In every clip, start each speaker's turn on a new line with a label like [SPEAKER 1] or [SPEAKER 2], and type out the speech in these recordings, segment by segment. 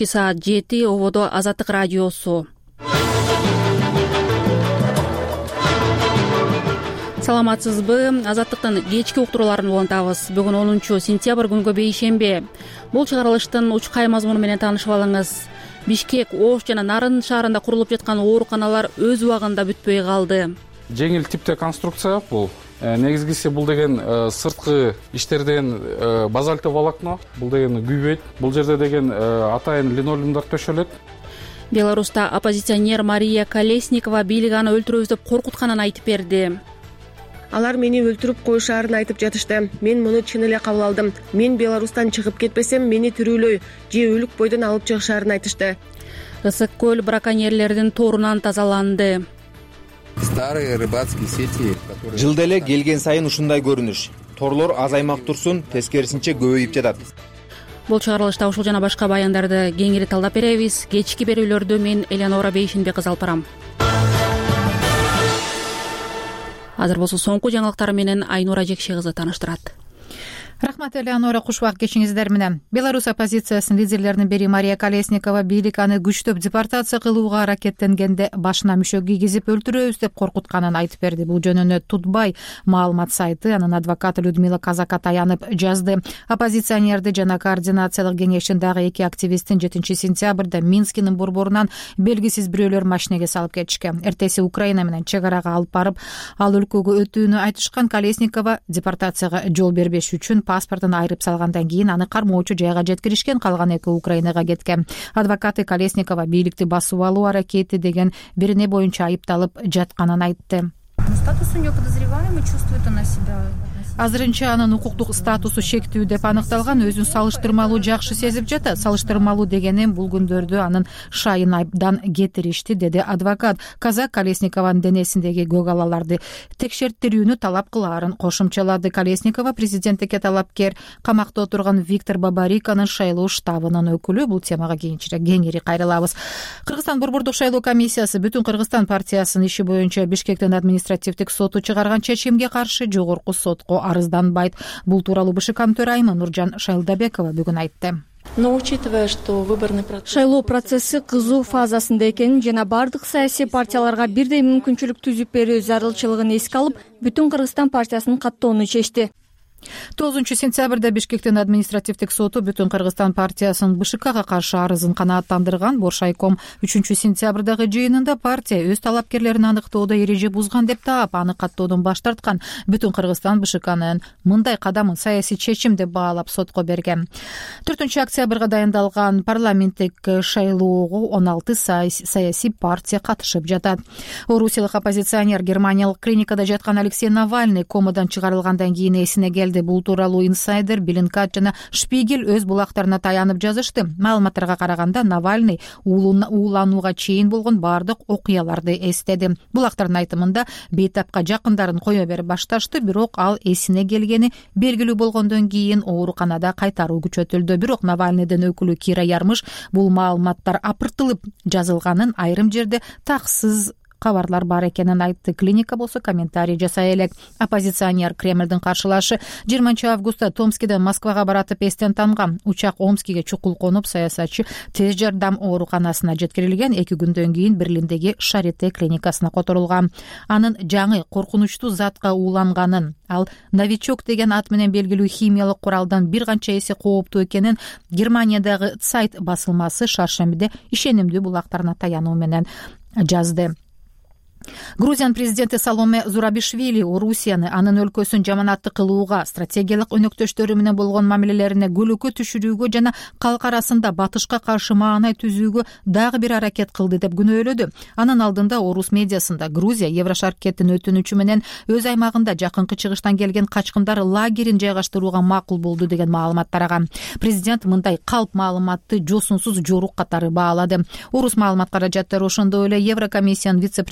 [SPEAKER 1] Саат 7 ободо Азаттык радиосу. Саламатсызбы? Азаттыктын кечки уктурууларын улантабыз. Бүгүн 10-сентябрь күнгө бейшембе. Бул чыгарылыштын учкай мазмуну менен таанышып алыңыз. Бишкек, Ош жана Нарын шаарында курулуп жаткан ооруканалар өз убагында бүтпөй калды.
[SPEAKER 2] Жеңил типте конструкция бул. Негизгиси бул деген сырткы иштерден базальтовый волокно, бул деген күйбөйт. Бул жерде деген атайын линолеумдар төшөлөт.
[SPEAKER 1] Беларуста оппозиционер Мария Колесникова бийлик аны өлтүрөбүз деп коркутканын айтып берди.
[SPEAKER 3] Алар мени өлтүрүп коюшаарын айтып жатышты. Мен муну чын эле кабыл алдым. Мен Беларустан чыгып кетпесем, мени тирүүлөй же өлүк бойдон алып чыгышаарын айтышты.
[SPEAKER 1] Ысык көл браконьерлердин торунан тазаланды.
[SPEAKER 4] Старые рыбацкие сети.
[SPEAKER 5] Жылда эле келген сайын ушундай көрүнүш. Торлор азаймак турсун, тескерисинче көбөйүп жатат.
[SPEAKER 1] Бул чыгарылышта ушул жана башка баяндарды кеңири талдап беребиз. Кечки берүүлөрдү мен Элеонора Бейшенбек алып барам. Азыр болсо соңку жаңылыктар менен Айнура Жекше кызы тааныштырат.
[SPEAKER 6] Рахмат, Элеонора, кушубак кечиңиздер менен. Беларусь оппозициясынын лидерлеринин бири Мария Колесникова бийлик аны күчтөп депортация кылууга аракеттенгенде башына мүшө кийгизип өлтүрөбүз деп коркутканын айтып берди. Бул жөнүндө Тутбай маалымат сайты анын адвокаты Людмила Казака таянып жазды. Оппозиционерди жана координациялык кеңештин дагы эки активистин 7-сентябрда Минскинин борборунан белгисиз бирөөлөр машинеге салып кетишкен. Эртеси Украина менен чек арага алып барып, ал өлкөгө өтүүнү айтышкан Колесникова депортацияга жол бербеш үчүн паспортун айрып салгандан кийин аны кармоочу жайга жеткиришкен, калган эки Украинага кеткен. Адвокаты Колесникова бийликти басып алуу аракети деген бирине боюнча айыпталып жатканын айтты.
[SPEAKER 7] Статус у неё подозреваемый, чувствует она себя...
[SPEAKER 6] Азырынча анын укуктук статусу шектүү деп аныкталган, өзүн салыштырмалуу жакшы сезип жатат. Салыштырмалуу дегеним бул күндөрдө анын шайын айыптан кетиришти, деди адвокат. Казак Колесникованын денесиндеги көгалаларды текшерттирүүнү талап кылаарын кошумчалады. Колесникова президенттикке талапкер камакта отурган Виктор Бабариканын шайлоо штабынын өкүлү. Бул темага кийинчерээк кеңири кайрылабыз. Кыргызстан борбордук шайлоо комиссиясы Бүтүн Кыргызстан партиясынын иши боюнча Бишкектин административдик соту чыгарган чечимге каршы жогорку сотко арызданбайт. Бул тууралуу БШКнын төрайымы Нуржан Шайлдабекова бүгүн айтты.
[SPEAKER 8] Но учитывая, что выборный процесс...
[SPEAKER 7] Шайлоо процесси кызуу фазасында экенин жана бардык саясий партияларга бирдей мүмкүнчүлүк түзүп берүү зарылчылыгын эске алып, Бүтүн Кыргызстан партиясынын каттоону чечти.
[SPEAKER 6] 9-сентябрда Бишкектин административдик соту Бүтүн Кыргызстан партиясынын БШКга каршы арызын канааттандырган. Боршайком 3-сентябрдагы жыйынында партия өз талапкерлерин аныктоодо эреже бузган деп таап, аны каттоодон баш тарткан. Бүтүн Кыргызстан БШКнын мындай кадамын саясий чечим деп баалап сотко берген. 4-октябрга дайындалган парламенттик шайлоого 16 саясий партия катышып жатат. Орусиялык оппозиционер Германиялык клиникада жаткан Алексей Навальный комадан чыгарылгандан кийин эсине келди. Бул тууралуу инсайдер, Беллинкат жана Шпигель өз булактарына таянып жазышты. Маалыматтарга караганда Навальный ууланууга чейин болгон бардык окуяларды эстеди. Булактардын айтымында бейтапка жакындарын кое берип башташты, бирок ал эсине келгени белгилүү болгондон кийин ооруканада кайтаруу күчөтүлдү. Бирок Навальныйдын өкүлү Кира Ярмыш бул маалыматтар апыртылып жазылганын, айрым жерде таксыз кабарлар бар экенин айтты. Клиника болсо комментарий жасай элек. Оппозиционер Кремлдин каршылашы 20 августта Томскиден Москвага баратып эстен танган. Учак Омскиге чукул конуп, саясатчы тез жардам ооруканасына жеткирилген. 2 күндөн кийин Берлиндеги Шарите клиникасына которулган. Анын жаңы коркунучтуу затка ууланганын, ал новичок деген ат менен белгилүү химиялык куралдан бир канча эсе кооптуу экенин Германиядагы сайт басылмасы шаршембиде ишенимдүү булактарына таянуу менен жазды. Грузиянын президенти Саломе Зурабишвили Орусияны анын өлкөсүн жаманатты кылууга, стратегиялык өнөктөштөрү менен болгон мамилелерине көлөкө түшүрүүгө жана калк арасында батышка каршы маанай түзүүгө дагы бир аракет кылды деп күнөөлөдү. Анын алдында орус медиасында Грузия Еврошаркеттин өтүнүчү менен өз аймагында жакынкы чыгыштан келген качкындар лагерин жайгаштырууга макул болду деген маалымат тараган. Президент мындай калп маалыматты жосунсуз жорук катары баалады. Орус маалымат каражаттары ошондой эле Еврокомиссиянын вице-президенти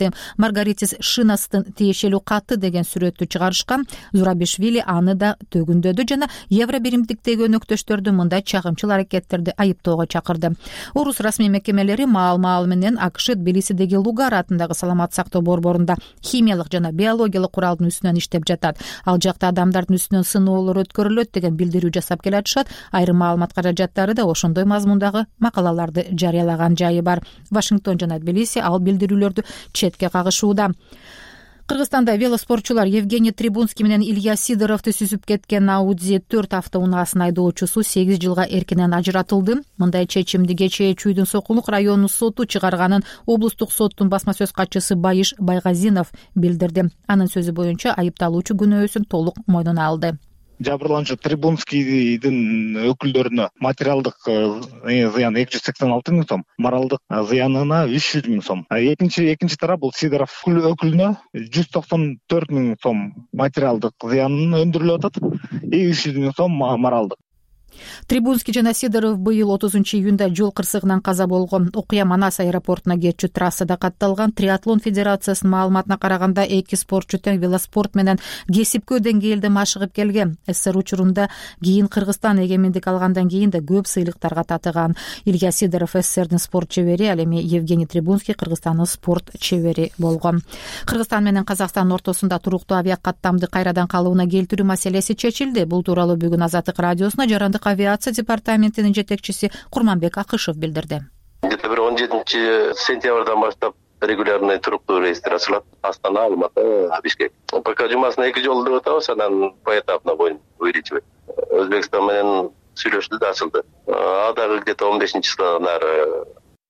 [SPEAKER 6] жөнөкөйү Маргаритис Шинастын тиешелүү каты деген сүрөттү чыгарышкан. Зурабишвили аны да төгүндөдү жана Евро биримдиктеги өнөктөштөрдү мындай чагымчыл аракеттерди айыптоого чакырды. Орус расмий мекемелери маал менен АКШ Тбилисидеги Лугар атындагы саламат сактоо борборунда химиялык жана биологиялык куралдын үстүнөн иштеп жатат. Ал жакта адамдардын үстүнөн сыноолор өткөрүлөт деген билдирүү жасап келатышат. Айрым маалымат каражаттары да ошондой мазмундагы макалаларды жарыялаган жайы бар. Вашингтон жана Тбилиси ал билдирүүлөрдү четке кагышууда. Кыргызстанда велоспортчулар Евгений Трибунский менен Илья Сидоровду сүзүп кеткен Audi 4 автоунаасын айдоочусу 8 жылга эркинен ажыратылды. Мындай чечимди кечээ Чүйдүн Сокулук районунун соту чыгарганын облустук соттун басма сөз катчысы Байыш Байгазинов билдирди. Анын сөзү боюнча айыпталуучу күнөөсүн толук мойнуна алды.
[SPEAKER 9] Жабырлануучу Трибунскийдин өкүлдөрүнө материалдык зыян 286 миң сом, моралдык зыянына 300 миң сом. Экинчи тарап бул Сидоров өкүлүнө 194 миң сом материалдык зыянын өндүрүлүп атат и 300 миң сом моралдык.
[SPEAKER 6] Трибунский жана Сидоров быйыл 30 июнда жол кырсыгынан каза болгон. Окуя Манас аэропортуна кетчү трассада катталган. Триатлон федерациясынын маалыматына караганда эки спортчу тең велоспорт менен кесипкө деңгээлде машыгып келген. СССР учурунда кийин Кыргызстан эгемендик алгандан кийин да көп сыйлыктарга татыган. Илья Сидоров СССРдин спорт чебери, ал эми Евгений Трибунский Кыргызстандын спорт чебери болгон. Кыргызстан менен Казакстан ортосунда туруктуу авиакаттамды кайрадан калыбына келтирүү маселеси чечилди. Бул тууралуу бүгүн Азаттык радиосуна жарандык авиация департаментинин жетекчиси Курманбек Акышев билдирди.
[SPEAKER 10] Где-то 17 сентябрдан баштап регулярный туруктуу рейстер ачылат. Астана, Алматы, Бишкек. Пока жумасына 2 жолу деп атабыз, анан поэтапно будем увеличивать. Өзбекстан менен сүйлөшүлдү да ачылды. А дагы где-то 15 числодан ары.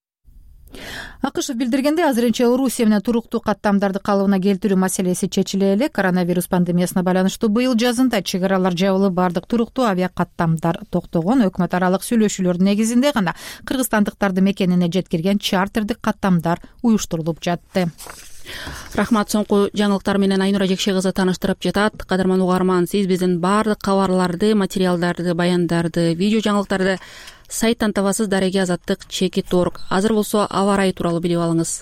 [SPEAKER 6] Акышев билдиргенде, азырынча Орусия менен туруктуу каттамдарды калыбына келтирүү маселеси чечиле элек. Коронавирус пандемиясына байланыштуу быйыл жазында чек аралар жабылып, бардык туруктуу авиакаттамдар токтогон. Өкмөт аралык сүйлөшүүлөрдүн негизинде гана кыргызстандыктарды мекенине жеткирген чартердик каттамдар уюштурулуп жатты.
[SPEAKER 1] Рахмат, соңку жаңылыктар менен Айнура Жекше кызы тааныштырып жатат. Кадырман угарман, сиз биздин бардык кабарларды, материалдарды, баяндарды, видео жаңылыктарды сайттан табасыз. Дареги Азаттык /.org. Азыр болсо аба ырайы тууралуу билип алыңыз.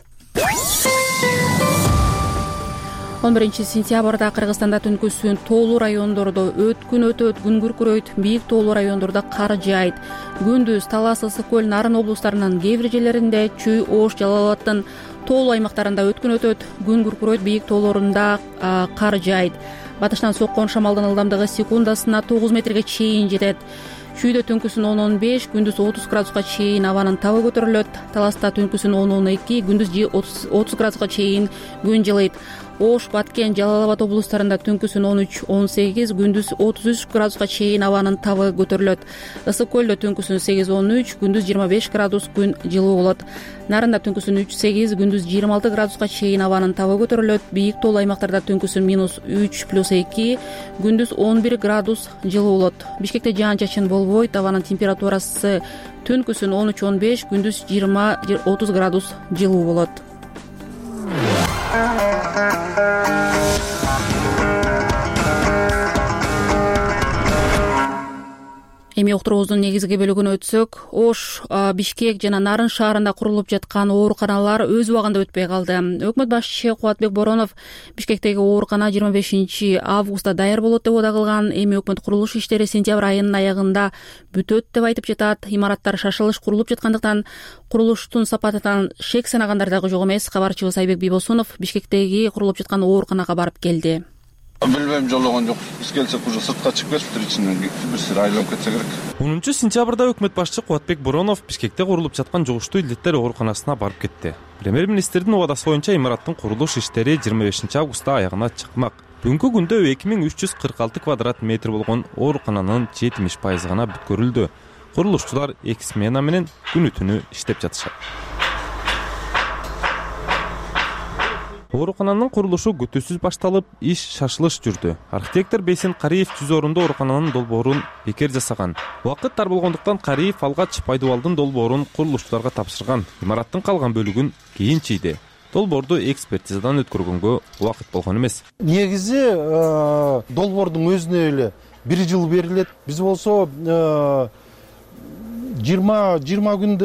[SPEAKER 1] 11 сентябрда Кыргызстанда түнкүсүн тоолуу райондордо өткүн өтөт, күн күркүрөйт, бийик тоолуу райондордо кар жаайт. Күндүз Талас, Ысык көл, Нарын облустарынын кээ бир жерлеринде, Чүй, Ош, Жалал Абадтын тоолуу аймактарында өткүн өтөт, күн күркүрөйт, бийик тоолорунда кар жаайт. Батыштан соккон шамалдын ылдамдыгы секундасына 9 метрге чейин жетет. Чүйдө түнкүсүн 10-15, күндүз 30 градуска чейин абанын табы көтөрүлөт. Таласта түнкүсүн 10-12, күндүз 30 градуска чейин күн жылыйт. Ош, Баткен, Жалал Абад облустарында түнкүсүн 13-18, күндүз 33 градуска чейин абанын табы көтөрүлөт. Ысык көлдө түнкүсүн 8-13, күндүз 25 градус күн жылуу болот. Нарында түнкүсүн 3-8, күндүз 26 градуска чейин абанын табы көтөрүлөт. Бийик тоолуу аймактарда түнкүсүн -3+2, күндүз 11 градус жылуу болот. Бишкекте жаан-чачын болбойт, абанын температурасы түнкүсүн 13-15, күндүз 20-30 градус жылуу болот. Эми уктуруубуздун негизги бөлүгүнө өтсөк, Ош, Бишкек жана Нарын шаарында курулуп жаткан ооруканалар өз убагында өтпөй калды. Өкмөт башчысы Кубатбек Боронов Бишкектеги оорукана 25 августта даяр болот деп ода кылган. Эми өкмөт курулуш иштери сентябрь айынын аягында бүтөт деп айтып жатат. Имараттар шашылыш курулуп жаткандыктан курулуштун сапатынан шек санагандар дагы жок эмес. Кабарчыбыз Айбек Бибосунов Бишкектеги курулуп жаткан ооруканага барып келди.
[SPEAKER 11] Билбейм, жологон жок. Биз келсек уже сыртка чыгып кетиптир, ичинен бир сыр айланып кетсе керек.
[SPEAKER 12] 10 сентябрда өкмөт башчысы Кубатбек Боронов Бишкекте курулуп жаткан жугуштуу илдеттер ооруканасына барып кетти. Премьер-министрдин убадасы боюнча имараттын курулуш иштери 25 августта аягына чыкмак. Бүгүнкү күндө 2346 квадрат метр болгон оорукананын 70% гана бүткөрүлдү. Курулушчулар 2 смена менен күнү-түнү иштеп жатышат. Оорукананын курулушу күтүүсүз башталып, иш шашылыш жүрдү. Архитектор Бейсен Кариев 100 орунду оорукананын долбоорун бекер жасаган. Убакыт тар болгондуктан Кариев алгач пайдубалдын долбоорун курулушчуларга тапшырган. Имараттын калган бөлүгүн кийин чийди. Долбоорду экспертизадан өткөргөнгө убакыт болгон эмес.
[SPEAKER 13] Негизи долбоордун өзүнө эле 1 жыл берилет. Биз болсо 20 күндө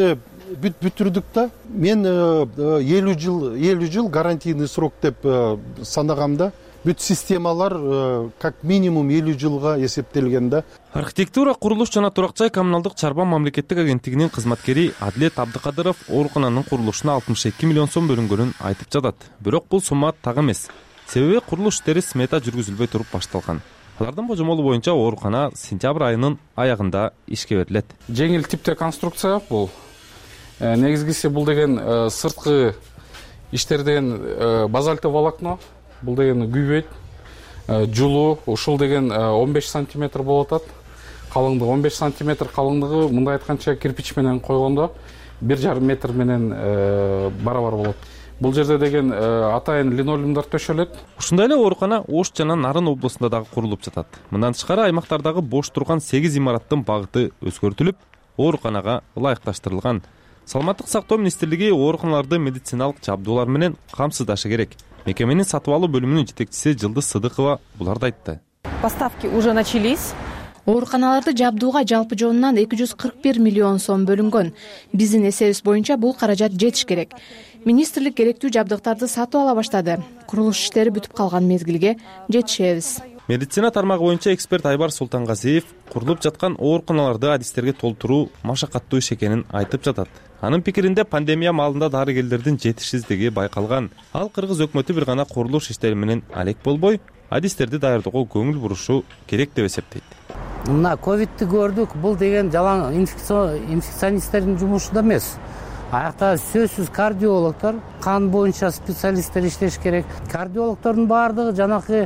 [SPEAKER 13] бүтүрдүк да. Мен 50 жыл гарантийный срок деп санагам да. Бүт системалар как минимум 50 жылга эсептелген да.
[SPEAKER 12] Архитектура, курулуш жана турак жай коммуналдык чарба мамлекеттик агенттигинин кызматкери Адилет Абдыкадыров оорукананын курулушуна 62 миллион сом бөлүнгөнүн айтып жатат. Бирок бул сумма так эмес. Себеби курулуш иштери смета жүргүзүлбөй туруп башталган. Алардын божомолу боюнча оорукана сентябрь айынын аягында ишке берилет.
[SPEAKER 2] Жеңил типте конструкция бул. Негизгиси бул деген сырткы иштерден базальты волокно. Бул деген күйбөйт. Жулуу ушул деген 15 сантиметр болуп атат. Калыңдыгы 15 сантиметр калыңдыгы, мындай айтканча кирпич менен койгондо 1,5 метр менен барабар болот. Бул жерде деген атайын линолеумдар төшөлөт.
[SPEAKER 12] Ушундай эле оорукана Ош жана Нарын облусунда дагы курулуп жатат. Мындан тышкары аймактардагы бош турган 8 имараттын багыты өзгөртүлүп, ооруканага ылайыкташтырылган. Саламаттык сактоо министрлиги ооруканаларды медициналык жабдуулар менен камсыздашы керек. Мекеменин сатып алуу бөлүмүнүн жетекчиси Жылдыз Сыдыкова буларды айтты.
[SPEAKER 14] Поставки уже начались.
[SPEAKER 15] Ооруканаларды жабдууга жалпы жонунан 241 миллион сом бөлүнгөн. Биздин эсебибиз боюнча бул каражат жетиш керек. Министрлик керектүү жабдыктарды сатып ала баштады. Курулуш иштери бүтүп калган мезгилге жетишебиз.
[SPEAKER 12] Медицина тармагы боюнча эксперт Айбар Султангазиев курулуп жаткан ооруканаларды адистерге толтуруу машакаттуу иш экенин айтып жатат. Анын пикиринде пандемия маалында дарыгерлердин жетишсиздиги байкалган. Ал кыргыз өкмөтү бир гана курулуш иштери менен алек болбой, адистерди даярдоого көңүл бурушу керек деп эсептейт.
[SPEAKER 16] Мына ковидти көрдүк, бул деген жалаң инфекционисттердин жумушу да эмес. Аякта сөзсүз кардиологдор, кан боюнча специалисттер иштеш керек. Кардиологдордун баардыгы жанакы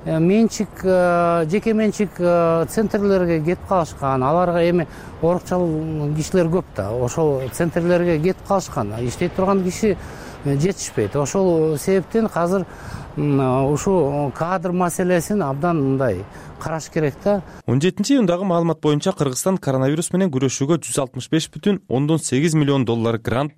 [SPEAKER 16] жеке менчик центрлерге кетип калышкан. Аларга эми оорукчал кишилер көп да. Ошол центрлерге кетип калышкан. Иштей турган киши жетишпейт. Ошол себептен азыр ушу кадр маселесин абдан мындай караш керек да.
[SPEAKER 12] 17-июндагы маалымат боюнча Кыргызстан коронавирус менен күрөшүүгө 165,8 миллион доллар грант,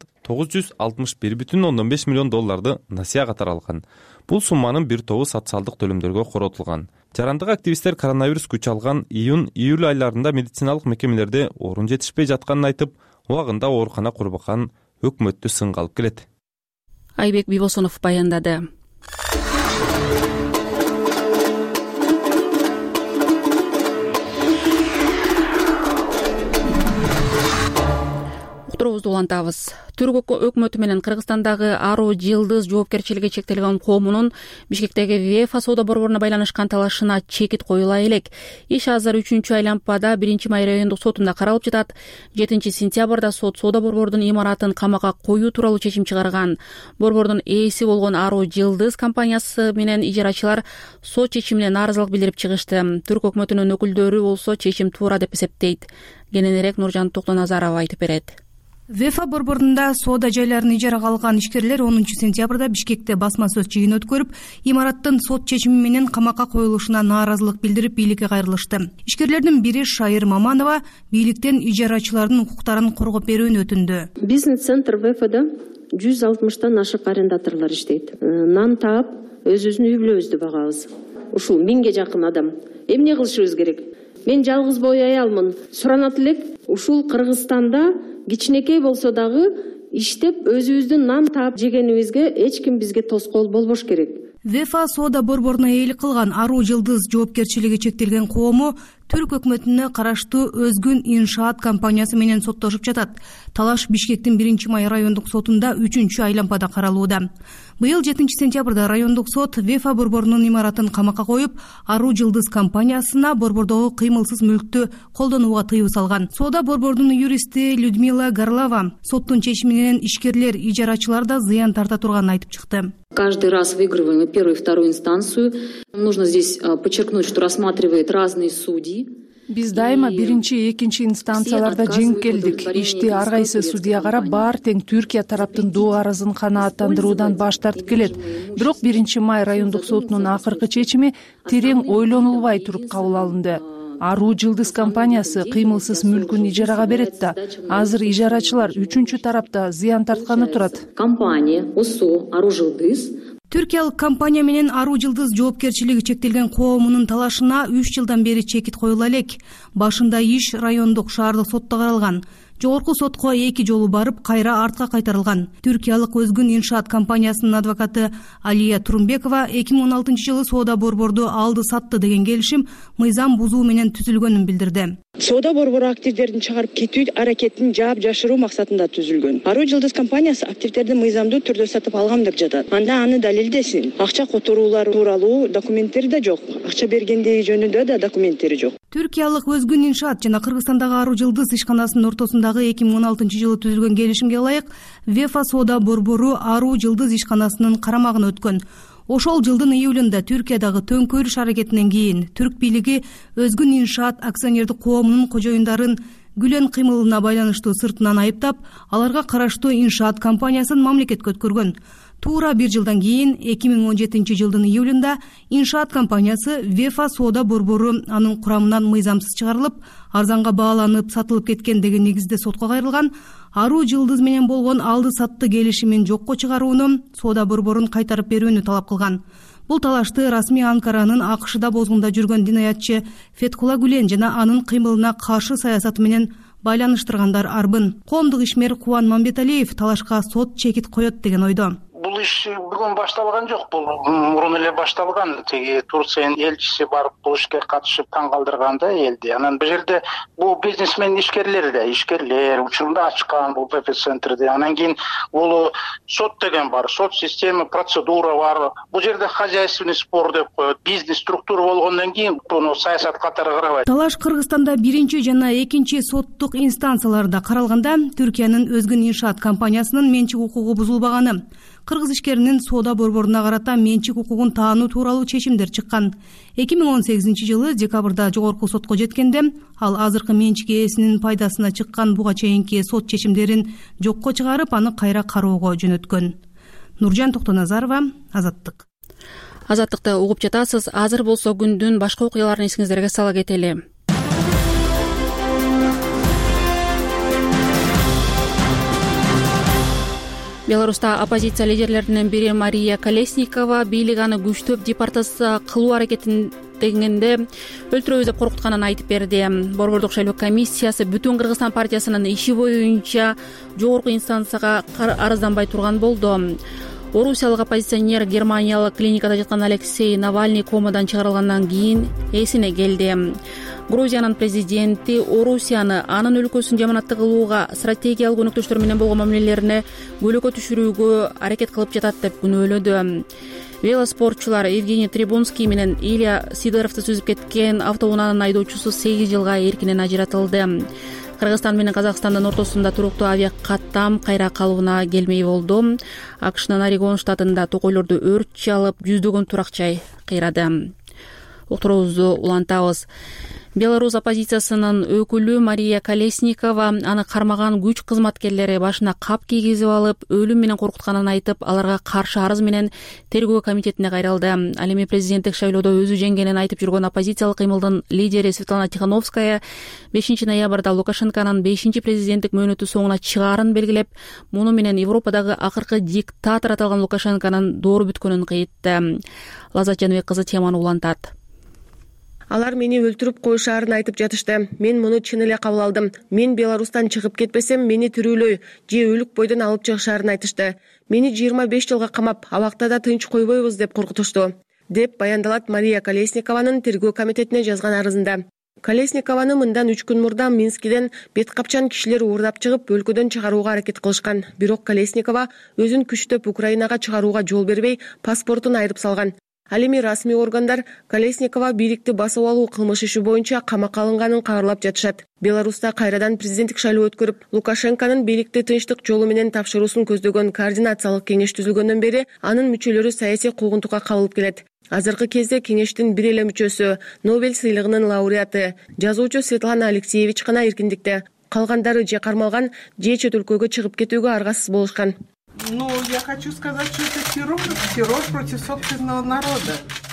[SPEAKER 12] 961,5 миллион долларды насыя катары алган. Бул сумманын бир тобу социалдык төлөмдөргө коротулган. Жарандык активисттер коронавирус күч алган июнь-июль айларында медициналык мекемелерде орун жетишпей жатканын айтып, убагында оорукана курбакан өкмөттү сынга алып келет.
[SPEAKER 1] Айбек Бибосунов баяндады. Уктуруубузду улантабыз. Түрк өкмөтү менен Кыргызстандагы Ару Жылдыз жоопкерчилиги чектелген коомунун Бишкектеги ВЕФА соода борборуна байланышкан талашына чекит коюла элек. Иш азыр 3-айлампада 1-май райондук сотунда каралып жатат. 7-сентябрда соода борбордун имаратын камакка коюу тууралуу чечим чыгарган. Борбордун ээси болгон Ару Жылдыз компаниясы менен ижарачылар сот чечимине нааразылык билдирип чыгышты. Түрк өкмөтүнүн өкүлдөрү болсо чечим туура деп эсептейт. Кененирээк Нуржан Токтоназарова айтып берет.
[SPEAKER 17] ВЕФА борборунда соода жайларын ижарага алган ишкерлер 10-сентябрда Бишкекте басма сөз жыйын өткөрүп, имараттын сот чечими менен камакка коюлушуна нааразылык билдирип бийликке кайрылышты. Ишкерлердин бири Шайыр Маманова бийликтен ижарачылардын укуктарын коргоп берүүнү өтүндү.
[SPEAKER 18] Бизнес-центр ВЕФАда 160тан ашык арендаторлор иштейт. Нан таап, өзүбүздүн үй бүлөбүздү багабыз. Ушул 1000ге жакын адам. Эмне кылышыбыз керек? Мен жалгыз бой аялмын. Суранат элек, ушул Кыргызстанда кичинекей болсо дагы иштеп өзүбүздүн нан таап жегенибизге эч ким бизге тоскоол болбош керек.
[SPEAKER 17] ВЕФА соода борборуна ээлик кылган Ару Жылдыз жоопкерчилиги чектелген коому Түрк өкмөтүнө караштуу Өзгүн иншаат компаниясы менен соттошуп жатат. Талаш Бишкектин 1-май райондук сотунда 3-айлампада каралууда. Быйыл 7-сентябрда райондук сот ВЕФА борборунун имаратын камакка коюп, Ару Жылдыз компаниясына борбордогу кыймылсыз мүлктү колдонууга тыюу салган. Соода борборунун юристи Людмила Горлова соттун чечиминен ишкерлер, ижарачылар да зыян тарта турганын айтып чыкты.
[SPEAKER 19] Каждый раз выигрываем первую и вторую инстанцию. Нужно здесь подчеркнуть, что рассматривает разные судьи.
[SPEAKER 14] Биз дайыма 1-2 инстанцияларда жеңип келдик. Ишти ар кайсы судья карап баар тең Түркия тараптын доо арызын канааттандыруудан баш тартып келет. Бирок 1-май райондук сотунун акыркы чечими терең ойлонулбай туруп кабыл алынды. Ару Жылдыз компаниясы кыймылсыз мүлкүн ижарага берет да, азыр ижарачылар 3-чү тарапта зыян тартканы турат.
[SPEAKER 19] Компания ОСО Ару Жылдыз
[SPEAKER 17] Түркиялык компания менен Ару Жылдыз жоопкерчилиги чектелген коомунун талашына 3 жылдан бери чекит коюла элек. Башында иш райондук шаардык сотто каралган. Жогорку сотко 2 жолу барып, кайра артка кайтарылган. Түркиялык Өзгүн иншаат компаниясынын адвокаты Алия Турумбекова 2016 жылы соода борборду алды сатты деген келишим мыйзам бузуу менен түзүлгөнүн билдирди.
[SPEAKER 20] Соода борбору активдерин чыгарып кетүү аракетин жаап жашыруу максатында түзүлгөн. Аруу Жылдыз компаниясы активдерди мыйзамдуу түрдө сатып алган деп жатат. Анда аны далилдесин. Акча которуулар тууралуу документтери да жок. Акча бергендиги жөнүндө да документтери жок.
[SPEAKER 17] Түркиялык Өзгүн иншаат жана Кыргызстандагы Аруу Жылдыз ишканасынын ортосундагы 2016 жылы түзүлгөн келишимге ылайык ВЕФА соода борбору Аруу Жылдыз ишканасынын карамагына өткөн. Ошол жылдын июлунда Түркиядагы төңкөрүш аракетинен кийин түрк бийлиги Өзгүн иншаат акционердик коомунун кожоюндарын Гүлен кыймылына байланыштуу сыртынан айыптап, аларга караштуу иншаат компаниясын мамлекетке өткөргөн. Туура 1 жылдан кийин 2017 жылдын июлунда иншаат компаниясы ВЕФА соода борбору анын курамынан мыйзамсыз чыгарылып, арзанга бааланып сатылып кеткен деген негизде сотко кайрылган. Аруу Жылдыз менен болгон алды сатты келишимин жокко чыгарууну, соода борборун кайтарып берүүнү талап кылган. Бул талашты расмий Анкаранын АКШда бозгунда жүргөн динаятчы Феткула Гүлен жана анын кыймылына каршы саясаты менен байланыштыргандар арбын. Коомдук ишмер Кубан Мамбеталиев талашка сот чекит коет деген ойдо.
[SPEAKER 21] Бул иш бүгүн башталган жок, бул мурун эле башталган. Теги Турциянын элчиси барып бул ишке катышып таң калтырган да элди. Анан бул жерде бул бизнесмен ишкерлер учурунда ачкан бул ПП-центрди. Анан кийин бул сот деген бар, сот система, процедура бар. Бул жерде хозяйственный спор деп коет, бизнес структура болгондон кийин буну саясат катары карабайт.
[SPEAKER 17] Талаш Кыргызстанда 1 жана 2 соттук инстанцияларда каралганда Түркиянын Өзгүн иншаат компаниясынын менчик укугу бузулбаганы, кыргыз ишкеринин соода борборуна карата менчик укугун таануу тууралуу чечимдер чыккан. 2018 жылы декабрда жогорку сотко жеткенде, ал азыркы менчик ээсинин пайдасына чыккан буга чейинки сот чечимдерин жокко чыгарып, аны кайра кароого жөнөткөн. Нуржан Токтоназарова, Азаттык.
[SPEAKER 1] Азаттыкты угуп жатасыз. Азыр болсо күндүн башка окуяларын эсиңиздерге сала кетели. Беларуста оппозиция лидерлеринин бири Мария Колесникова бийлик аны күчтөп депортация кылуу аракетиндегенде өлтүрөбүз деп коркутканын айтып берди. Борбордук шайлоо комиссиясы Бүтүн Кыргызстан партиясынын иши боюнча жогорку инстанцияга арызданбай турган болду. Орусиялык оппозиционер Германиялык клиникада жаткан Алексей Навальный комадан чыгарылгандан кийин эсине келди. Грузиянын президенти Орусияны анын өлкөсүн жаманатты кылууга, стратегиялык өнөктөштөр менен болгон мамилелерине көлөкө түшүрүүгө аракет кылып жатат деп күнөөлөдү. Велоспортчулар Евгений Трибунский менен Илья Сидоровду сүзүп кеткен автоунаанын айдоочусу 8 жылга эркинен ажыратылды. Кыргызстан менен Казакстандын ортосунда туруктуу авиа каттам кайра калыбына келмей болду. АКШнын Орегон штатында токойлорду өрт чалып, жүздөгөн турак жай кыйрады. Уктуруубузду улантабыз. Беларусь оппозициясынын өкүлү Мария Колесникова аны кармаган күч кызматкерлери башына кап кийгизип алып, өлүм менен коркутканын айтып, аларга каршы арыз менен тергөө комитетине кайрылды. Ал эми президенттик шайлоодо өзү жеңгенин айтып жүргөн оппозициялык кыймылдын лидери Светлана Тихановская 5 ноябрда Лукашенконун 5-президенттик мөөнөтү соңуна чыгаарын белгилеп, муну менен Европадагы акыркы диктатор аталган Лукашенконун доору бүткөнүн кыйтты. Лазат Жаныбек кызы теманы улантат.
[SPEAKER 3] Алар мени өлтүрүп коюшаарын айтып жатышты. Мен муну чын эле кабыл алдым. Мен Беларустан чыгып кетпесем, мени тирүүлөй же өлүк бойдон алып чыгышаарын айтышты. Мени 25 жылга камап, абакта да тынч койбойбуз деп коркутушту, деп баяндалат Мария Колесникованын тергөө комитетине жазган арызында. Колесникованы мындан 3 күн мурда Минскиден бет капчан кишилер уурдап чыгып, өлкөдөн чыгарууга аракет кылышкан. Бирок Колесникова өзүн күчтөп Украинага чыгарууга жол бербей, паспортун айырып салган. Ал эми расмий органдар Колесникова бийликти басып алуу кылмыш иши боюнча камакка алынганын кабарлап жатышат. Беларуста кайрадан президенттик шайлоо өткөрүп, Лукашенконун бийликти тынчтык жолу менен тапшыруусун көздөгөн координациялык кеңеш түзүлгөндөн бери анын мүчөлөрү саясий куугунтукка кабылып келет. Азыркы кезде кеңештин бир эле мүчөсү, Нобель сыйлыгынын лауреаты, жазуучу Светлана Алексеевич гана эркиндикте. Калгандары же кармалган, же чет өлкөгө чыгып кетүүгө аргасыз болушкан.
[SPEAKER 22] Ну, я хочу сказать, что это террор против собственного народа.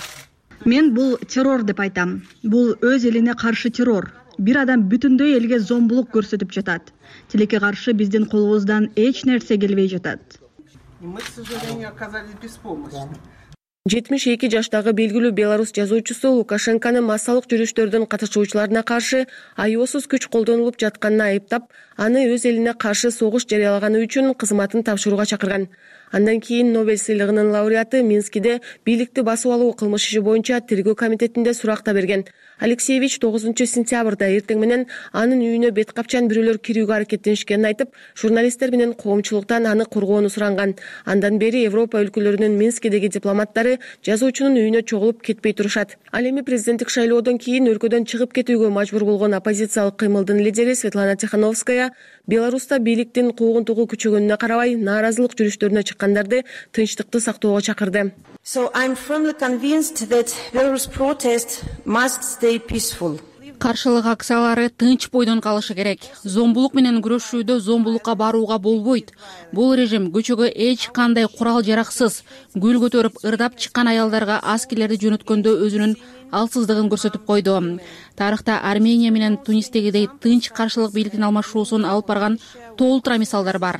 [SPEAKER 23] Мен бул террор деп айтам. Бул өз элине каршы террор. Бир адам бүтүндөй элге зомбулук көрсөтүп жатат. Тилекке каршы биздин колубуздан эч нерсе келбей жатат.
[SPEAKER 22] Мы, к сожалению, оказались беспомощны.
[SPEAKER 3] 72 жаштагы белгилүү белорус жазуучусу Лукашенкону массалык жүрүштөрдүн катышуучуларына каршы аябасыз күч колдонулуп жатканына айыптап, аны өз элине каршы согуш жарыялаганы үчүн кызматын тапшырууга чакырган. Андан кийин Нобель сыйлыгынын лауреаты Минскиде бийликти басып алуу кылмыш иши боюнча тергөө комитетинде суракта берген. Алексеевич 9-сентябрда эртең менен анын үйүнө бет капчан бирөөлөр кирүүгө аракеттенишкенин айтып, журналисттер менен коомчулуктан аны коргоону суранган. Андан бери Европа өлкөлөрүнүн Минскидеги дипломаттары жазуучунун үйүнө чогулуп кетпей турушат. Ал эми президенттик шайлоодон кийин өлкөдөн чыгып кетүүгө мажбур болгон оппозициялык кыймылдын лидери Светлана Тихановская Беларуста бийликтин куугунтугу күчөгөнүнө карабай нааразылык жүрүштөрүнө чыккандарды тынчтыкты сактоого чакырды.
[SPEAKER 4] So I'm firmly convinced that Belarus protest must stay peaceful.
[SPEAKER 1] Каршылык акциялары тынч бойдон калышы керек. Зомбулук менен күрөшүүдө зомбулукка барууга болбойт. Бул режим көчөгө эч кандай курал жараксыз гүл көтөрүп ырдап чыккан аялдарга аскерлерди жөнөткөндө өзүнүн алсыздыгын көрсөтүп койду. Тарыхта Армения менен Тунистегидей тынч каршылык бийликтин алмашуусун алып барган толтура мисалдар бар.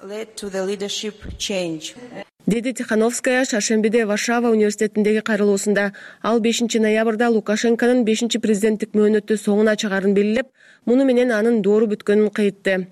[SPEAKER 3] Деди Тихановская Шаршембиде Варшава университетиндеги кайрылуусунда. Ал 5 ноябрда Лукашенконун 5-президенттик мөөнөтү соңуна чыгарын белгилеп, муну менен анын доору бүткөнүн кыйтты.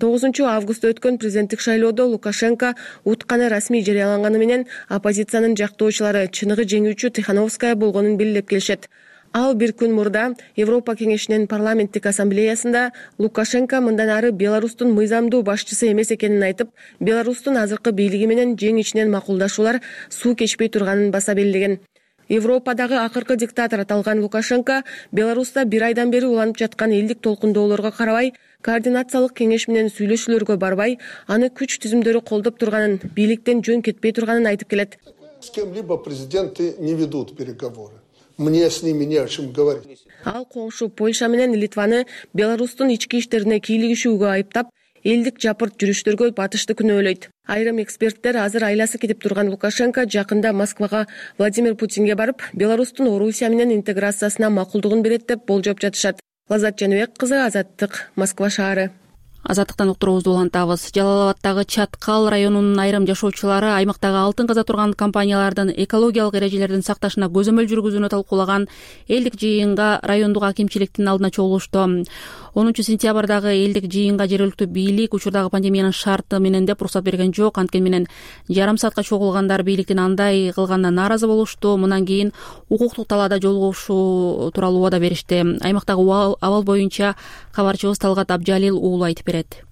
[SPEAKER 3] 9 августта өткөн президенттик шайлоодо Лукашенко утканы расмий жарыяланганы менен оппозициянын жактоочулары чыныгы жеңүүчү Тихановская болгонун белгилеп келишет. Ал бир күн мурда Европа кеңешинин парламенттик ассамблеясында Лукашенко мындан ары Беларустун мыйзамдуу башчысы эмес экенин айтып, Беларустун азыркы бийлиги менен жең ичинен макулдашуулар суу кечпей турганын баса белгилеген. Европадагы акыркы диктатор аталган Лукашенко Беларуста бир айдан бери уланып жаткан элдик толкундоолорго карабай, координациялык кеңеш менен сүйлөшүүлөргө барбай, аны күч түзүмдөрү колдоп турганын, бийликтен жөн кетпей турганын айтып келет.
[SPEAKER 5] С кем-либо президенты не ведут переговоры. Мне с ними не о чем говорить.
[SPEAKER 3] Ал коңшу Польша менен Литваны Беларустун ички иштерине кийлигишүүгө айыптап, элдик жапырт жүрүштөргө батышты күнөөлөйт. Айрым эксперттер азыр айласы кетип турган Лукашенко жакында Москвага Владимир Путинге барып, Беларустун Орусия менен интеграциясына макулдугун берет деп болжоп жатышат. Лазат Жаныбек кызы, Азаттык, Москва шаары.
[SPEAKER 1] Азаттыктан уктуруубузду улантабыз. Жалал-Абаддагы Чаткал районунун айрым жашоочулары аймактагы алтын каза турган компаниялардын экологиялык эрежелердин сакташына көзөмөл жүргүзүүнү талкуулаган элдик жыйынга райондук акимчиликтин алдына чогулушту. 10 сентябрдагы элдик жыйынга жергиликтүү бийлик учурдагы пандемиянын шарты менен деп уруксат берген жок. Анткени менен жарым саатка чогулгандар бийликтин андай кылганына нааразы болушту. Мындан кийин укуктук талаада жолугушуу тууралуу убада беришти. Аймактагы абал боюнча кабарчыбыз Талгат Абжалил уулу айтып берет.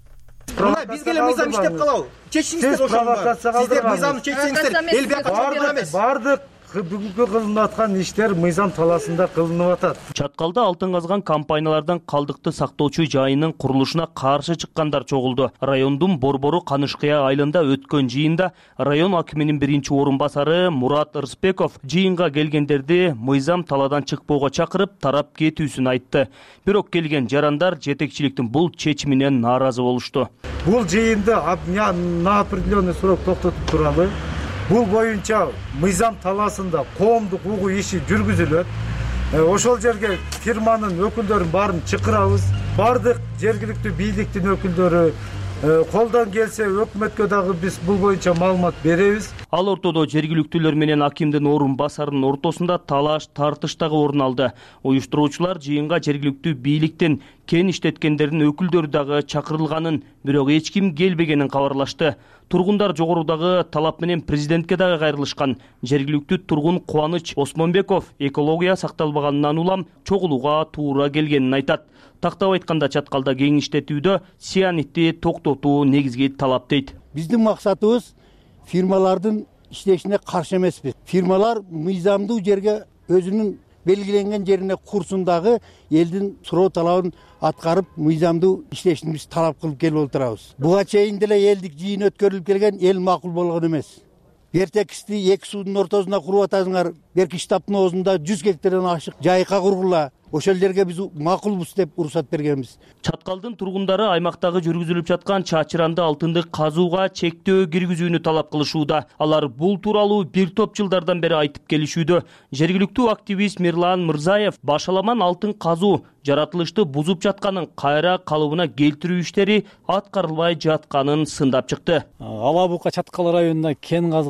[SPEAKER 8] Бизге эле мыйзам иштеп калабы? Чечиңиздер ошону. Сиздер мыйзамды чечсеңиздер, эл бияка чыгып эмес.
[SPEAKER 24] Бардык бүгүнкү кылынып аткан иштер мыйзам талаасында кылынып атат.
[SPEAKER 25] Чаткалда алтын казган компаниялардан калдыкты сактоочу жайынын курулушуна каршы чыккандар чогулду. Райондун Борбору Канышкыя айылында өткөн жыйында район акиминин биринчи орун басары Мурат Ырысбеков жыйынга келгендерди мыйзам талаадан чыкпоого чакырып, тарап кетүүсүн айтты. Бирок келген жарандар жетекчиликтин бул чечиминен нааразы болушту.
[SPEAKER 24] Бул жыйынды на определенный срок токтотуп туралы. Бул боюнча мыйзам талаасында коомдук угуу иши жүргүзүлөт. Ошол жерге фирманын өкүлдөрүн баарын чакырабыз. Бардык жергиликтүү бийликтин өкүлдөрү колдон келсе өкмөткө дагы биз бул боюнча маалымат беребиз.
[SPEAKER 25] Ал ортодо жергиликтүүлөр менен акимдин орун басарынын ортосунда талаш тартыш дагы орун алды. Уюштуруучулар жыйынга жергиликтүү бийликтин кен иштеткендердин өкүлдөрү дагы чакырылганын, бирок эч ким келбегенин кабарлашты. Тургундар жогорудагы талап менен президентке дагы кайрылышкан. Жергиликтүү тургун Кубаныч Осмонбеков экология сакталбаганынан улам чогулууга туура келгенин айтат. Тактап айтканда Чаткалда кең иштетүүдө цианидти токтотуу негизги талап дейт.
[SPEAKER 26] Биздин максатыбыз фирмалардын иштешине каршы эмеспиз. Фирмалар мыйзамдуу жерге өзүнүн белгиленген жерине курсун дагы элдин суроо талабын аткарып, мыйзамдуу иштешин биз талап кылып келип отурабыз. Буга чейин деле элдик жыйын өткөрүлүп келген, эл макул болгон эмес. Вертексти эки суудун ортосуна куруп атасыңар, берки штабтын оозунда 100 гектардан ашык жайка кургула. Ошол жерге биз макулбуз деп уруксат бергенбиз.
[SPEAKER 25] Чаткалдын тургундары аймактагы жүргүзүлүп жаткан чачыранды алтынды казууга чектөө киргизүүнү талап кылышууда. Алар бул тууралуу бир топ жылдардан бери айтып келишүүдө. Жергиликтүү активист Мирлан Мырзаев башаламан алтын казуу жаратылышты бузуп жатканын, кайра калыбына келтирүү иштери аткарылбай жатканын сындап чыкты.
[SPEAKER 27] Алабука Чаткал районунда кен казган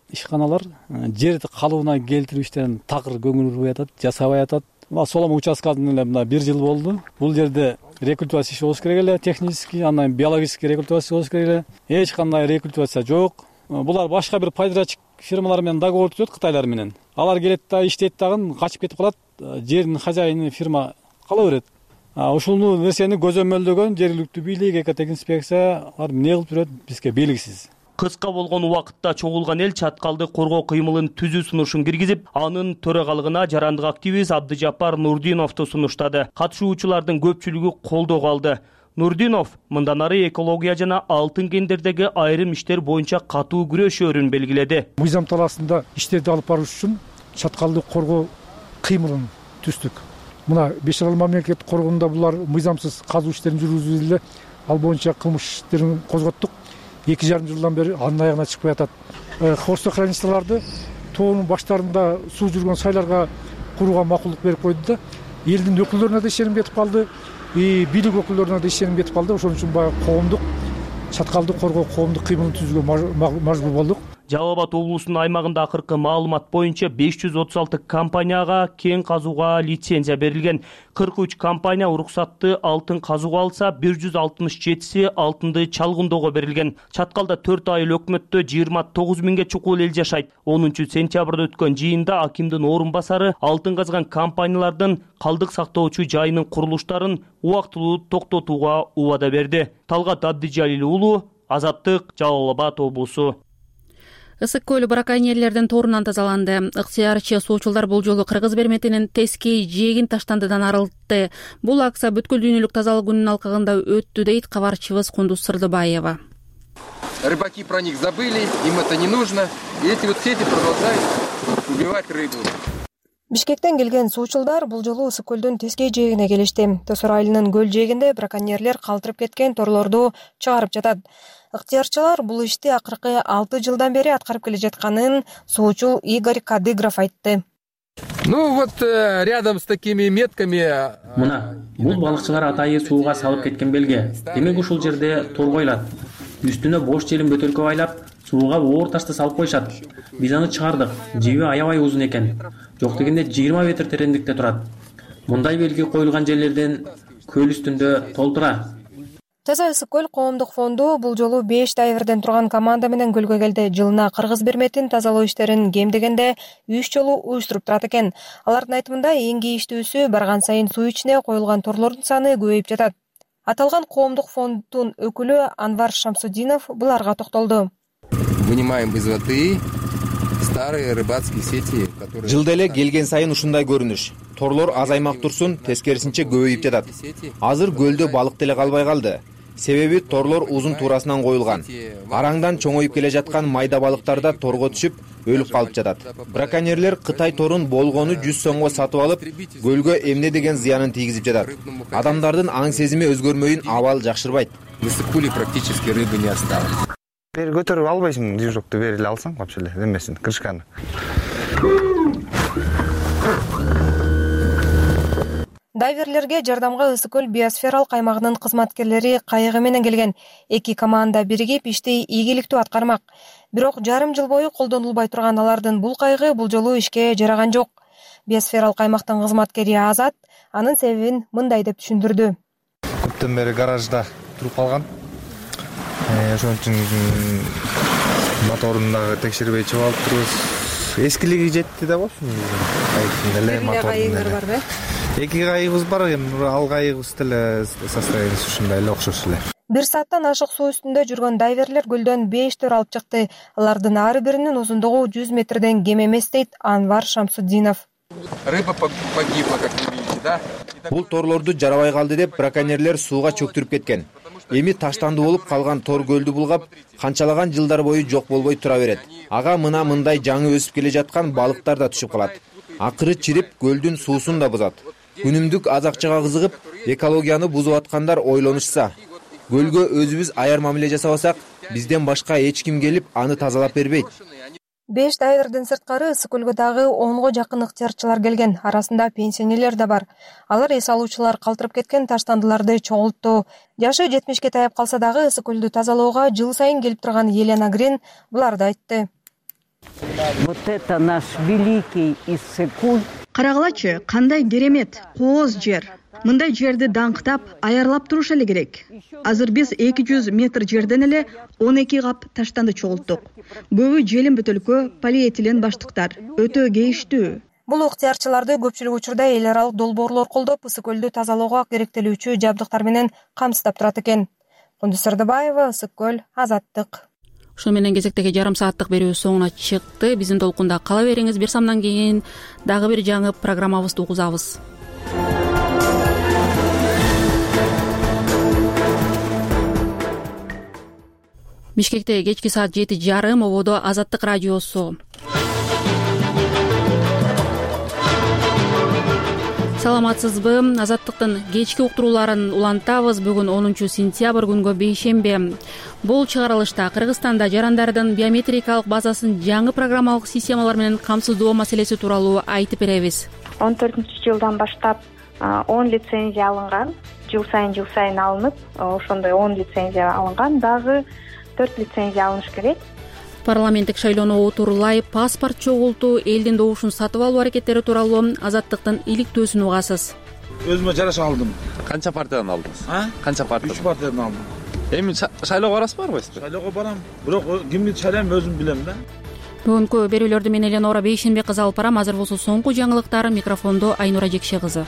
[SPEAKER 6] ишканалар жерди калыбына келтирип иштерин такыр көңүл бурбай атат, жасабай атат. Солом участкадан эле мына 1 жыл болду. Бул жерде рекультивация иши болуш керек эле, технический, андан биологический рекультивация болуш керек эле. Эч кандай рекультивация жок. Булар башка бир подрядчик фирмалар менен договор түзөт, Кытайлар менен. Алар келет да иштейт дагы качып кетип калат. Жердин хозяйыны фирма кала берет. Ушул нерсени көзөмөлдөгөн жергиликтүү бийлик, экотехинспекция эмне кылып жүрөт, бизге белгисиз.
[SPEAKER 25] Кыска болгон убакытта чогулган эл чаткалды коргоо кыймылын түзүү сунушун киргизип, анын төрагалыгына жарандык активист Абдыжаппар Нурдиновду сунуштады. Катышуучулардын көпчүлүгү колдоого алды. Нурдинов мындан ары экология жана алтын кендердеги айрым иштер боюнча катуу күрөшөөрүн белгиледи.
[SPEAKER 24] Мыйзам талаасында иштерди алып барыш үчүн чаткалды коргоо кыймылын түздүк. Мына Бешарал мамлекеттик коргоонунда булар мыйзамсыз казуу иштерин жүргүзүп эле ал боюнча кылмыш иштерин козготтук. 2,5 жылдан бери анын аягына чыкпай атат. Хвостохранилищаларды тоонун баштарында суу жүргөн сайларга курууга макулдук берип койду да. Элдин өкүлдөрүнө да ишеним кетип калды, бийлик өкүлдөрүнө да ишеним кетип калды. Ошон үчүн баягы коомдук чаткалды коргоо коомдук кыймылын түзүүгө мажбур болдук.
[SPEAKER 25] Жалал Абад облусунун аймагында акыркы маалымат боюнча 536 компанияга кен казууга лицензия берилген. 43 компания уруксатты алтын казууга алса, 167си алтынды чалгындоого берилген. Чаткалда 4 айыл өкмөттө 29 миңге чукул эл жашайт. 10 сентябрда өткөн жыйында акимдин орун басары алтын казган компаниялардын калдык сактоочу жайынын курулуштарын убактылуу токтотууга убада берди. Талгат Абдыжалил уулу, Азаттык, Жалал Абад облусу.
[SPEAKER 1] Ысык көл браконьерлердин торунан тазаланды. Ыктыярчы суучулдар бул жолу Кыргыз Берметинин Тескей жээгин таштандыдан арылтты. Бул акция бүткүл дүйнөлүк тазалык күнүнүн алкагында өттү, дейт кабарчыбыз Кундуз Сырдыбаева.
[SPEAKER 7] Рыбаки про них забыли, им это не нужно. И эти вот сети продолжают убивать рыбу.
[SPEAKER 9] Бишкектен келген суучулдар бул жолу Ысык көлдүн Тескей жээгине келишти. Тосор айылынын көл жээгинде браконьерлер калтырып кеткен торлорду чыгарып жатат. Ыктыярчылар бул ишти акыркы 6 жылдан бери аткарып келе жатканын суучул Игорь Кадыгров айтты.
[SPEAKER 7] Ну вот рядом с такими метками.
[SPEAKER 10] Мына, бул балыкчылар атайы сууга салып кеткен белге. Демек ушул жерде тор коюлат. Үстүнө бош желим бөтөлкө байлап, сууга оор ташты салып коюшат. Биз аны чыгардык. Жеби аябай узун экен. Жок дегенде 20 метр тереңдикте турат. Мындай белги коюлган жерлерден көл үстүндө толтура.
[SPEAKER 9] Таза Ысык көл коомдук фонду бул жолу 5 дайверден турган команда менен көлгө келди. Жылына Кыргыз Берметин тазалоо иштерин кем дегенде 3 жолу уюштуруп турат экен. Алардын айтымында эң кейиштүүсү барган сайын суу ичине коюлган торлордун саны көбөйүп жатат. Аталган коомдук фонддун өкүлү Анвар Шамсудинов буларга токтолду.
[SPEAKER 7] Вынимаем из воды старые рыбацкие сети, которые...
[SPEAKER 11] Жылда эле келген сайын ушундай көрүнүш. Торлор азаймак турсун, тескерисинче көбөйүп жатат. Азыр көлдө балык деле калбай калды. Себеби торлор узун туурасынан коюлган. Араңдан чоңоюп келе жаткан майда балыктар да торго түшүп, өлүп калып жатат. Браконьерлер Кытай торун болгону 100 сомго сатып алып, көлгө эмне деген зыянын тийгизип жатат. Адамдардын аң сезими өзгөрмөйүн абал жакшырбайт.
[SPEAKER 7] В Ысык-куле практически рыбы не осталось.
[SPEAKER 13] Бери көтөрүп албайсың, движокты бери эле алсаң, вообще эле эмесин, крышканы.
[SPEAKER 9] Дайверлерге жардамга Ысык көл биосфералык аймагынын кызматкерлери кайыгы менен келген. Эки команда биригип ишти ийгиликтүү аткармак. Бирок жарым жыл бою колдонулбай турган алардын бул кайыгы бул жолу ишке жараган жок. Биосфералык аймактын кызматкери Азат анын себебин мындай деп түшүндүрдү.
[SPEAKER 13] Көптөн бери гаражда туруп калган. Ошон үчүн моторун дагы текшербей чыгып алып турубуз. Эскилиги жетти да болчу. Эле моторун барбы? Эки кайыгыбыз бар, ал кайыгыбыз деле состояниясы ушундай эле окшош эле.
[SPEAKER 9] 1 сааттан ашык суу үстүндө жүргөн дайверлер көлдөн 5 төр алып чыкты. Алардын ар биринин узундугу 100 метрден кем эмес, дейт Анвар Шамсудинов.
[SPEAKER 7] Рыба погибла, как вы видите, да?
[SPEAKER 11] Бул торлорду жарабай калды деп браконьерлер сууга чөктүрүп кеткен. Эми таштанды болуп калган тор көлдү булгап, канчалаган жылдар бою жок болбой тура берет. Ага мындай жаңы өсүп келе жаткан балыктар да түшүп калат. Акыры чирип көлдүн суусун да бузат. Күнүмдүк аз акчага кызыгып, экологияны бузуп аткандар ойлонушса, көлгө өзүбүз аяр мамиле жасабасак, бизден башка эч ким келип аны тазалап бербейт.
[SPEAKER 9] 5 дайверден сырткары Ысык көлгө дагы 10го жакын ыктыярчылар келген. Арасында пенсионерлер да бар. Алар эс алуучулар калтырып кеткен таштандыларды чогултту. Жашы 70ке таяп калса дагы Ысык көлдү тазалоого жыл сайын келип турган Елена Грин буларды айтты.
[SPEAKER 2] Вот это наш великий Иссык-Куль.
[SPEAKER 23] Карагылачы, кандай керемет, кооз жер. Мындай жерди даңктап, аярлап туруш эле керек. Азыр биз 200 метр жерден эле 12 кап таштанды чогулттук. Көбү желим бөтөлкө, полиэтилен баштыктар. Өтө кейиштүү.
[SPEAKER 9] Бул ыктыярчыларды көпчүлүк учурда эл аралык долбоорлор колдоп, Ысык-Көлдү тазалоого керектелүүчү жабдыктар менен камсыздап турат экен. Кундуз Сырдыбаева, Ысык-Көл, Азаттык.
[SPEAKER 1] Ошо менен кезектеги жарым сааттык берүү соңуна чыкты. Биздин толкунда кала бериңиз. Бир самдан кийин дагы бир жаңы программабызды угузабыз. Бишкекте кечки саат 7:30 ободо Азаттык радиосу. Саламатсызбы? Азаттыктын кечки уктурууларын улантабыз. Бүгүн 10 сентябрь күнгө бейшембе. Бул чыгарылышта Кыргызстанда жарандардын биометрикалык базасын жаңы программалык системалар менен камсыздоо маселеси тууралуу айтып беребиз.
[SPEAKER 12] 14-жылдан баштап 10 лицензия алынган, жыл сайын алынып, ошондой 10 лицензия алынган, дагы 4 лицензия алыныш керек.
[SPEAKER 1] Парламенттик шайлоону отурлай паспорт чогултуу, элдин добушун сатып алуу аракеттери тууралуу Азаттыктын иликтөөсүн угасыз.
[SPEAKER 14] Өзүмө жараша алдым.
[SPEAKER 15] Канча партиядан алдыңыз?
[SPEAKER 14] Канча партия? 3 партиядан алдым.
[SPEAKER 15] Эми шайлоого барасызбы, барбайсызбы?
[SPEAKER 14] Шайлоого барам. Бирок кимди шайлайм өзүм билем да.
[SPEAKER 1] Бүгүнкү берүүлөрдү мен Эленора Бейшенбек кызы алып барам. Азыр болсо соңку жаңылыктар, микрофондо Айнура Жекше кызы.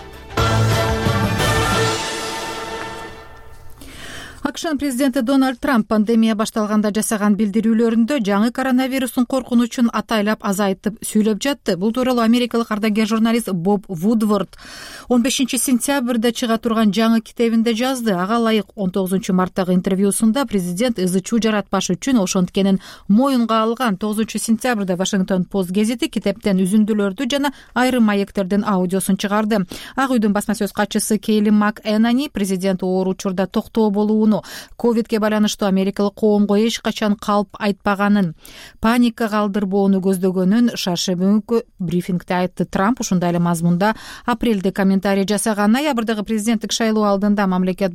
[SPEAKER 16] АКШнын президенти Дональд Трамп пандемия башталганда жасаган билдирүүлөрүндө жаңы коронавирустун коркунучун атайлап азайтып сүйлөп жатты. Бул тууралуу америкалык ардагер журналист Боб Вудворд 15 сентябрда чыга турган жаңы китебинде жазды. Ага ылайык 19 марттагы интервьюсунда президент ызы чуу жаратпаш үчүн ошонткенин моюнга алган. 9 сентябрда Вашингтон Пост гезити китептен үзүндүлөрдү жана айрым маектердин аудиосун чыгарды. Ак үйдүн басма сөз катчысы Кейли МакЭнани президент оор учурда токтоо болууну, ковидке байланыштуу америкалык коомго эч качан калп айтпаганын, паника калтырбоону көздөгөнүн шаршы бүгүнкү брифингде айтты. Трамп ушундай эле мазмунда апрелде комментарий жасаган. Ноябрдагы президенттик шайлоо алдында мамлекет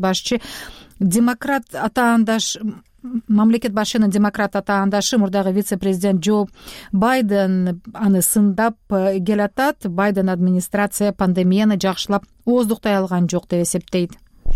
[SPEAKER 16] башчынын демократ атаандашы мурдагы вице-президент Джо Байден аны сындап келатат. Байден администрация пандемияны жакшылап ооздуктай алган жок деп эсептейт.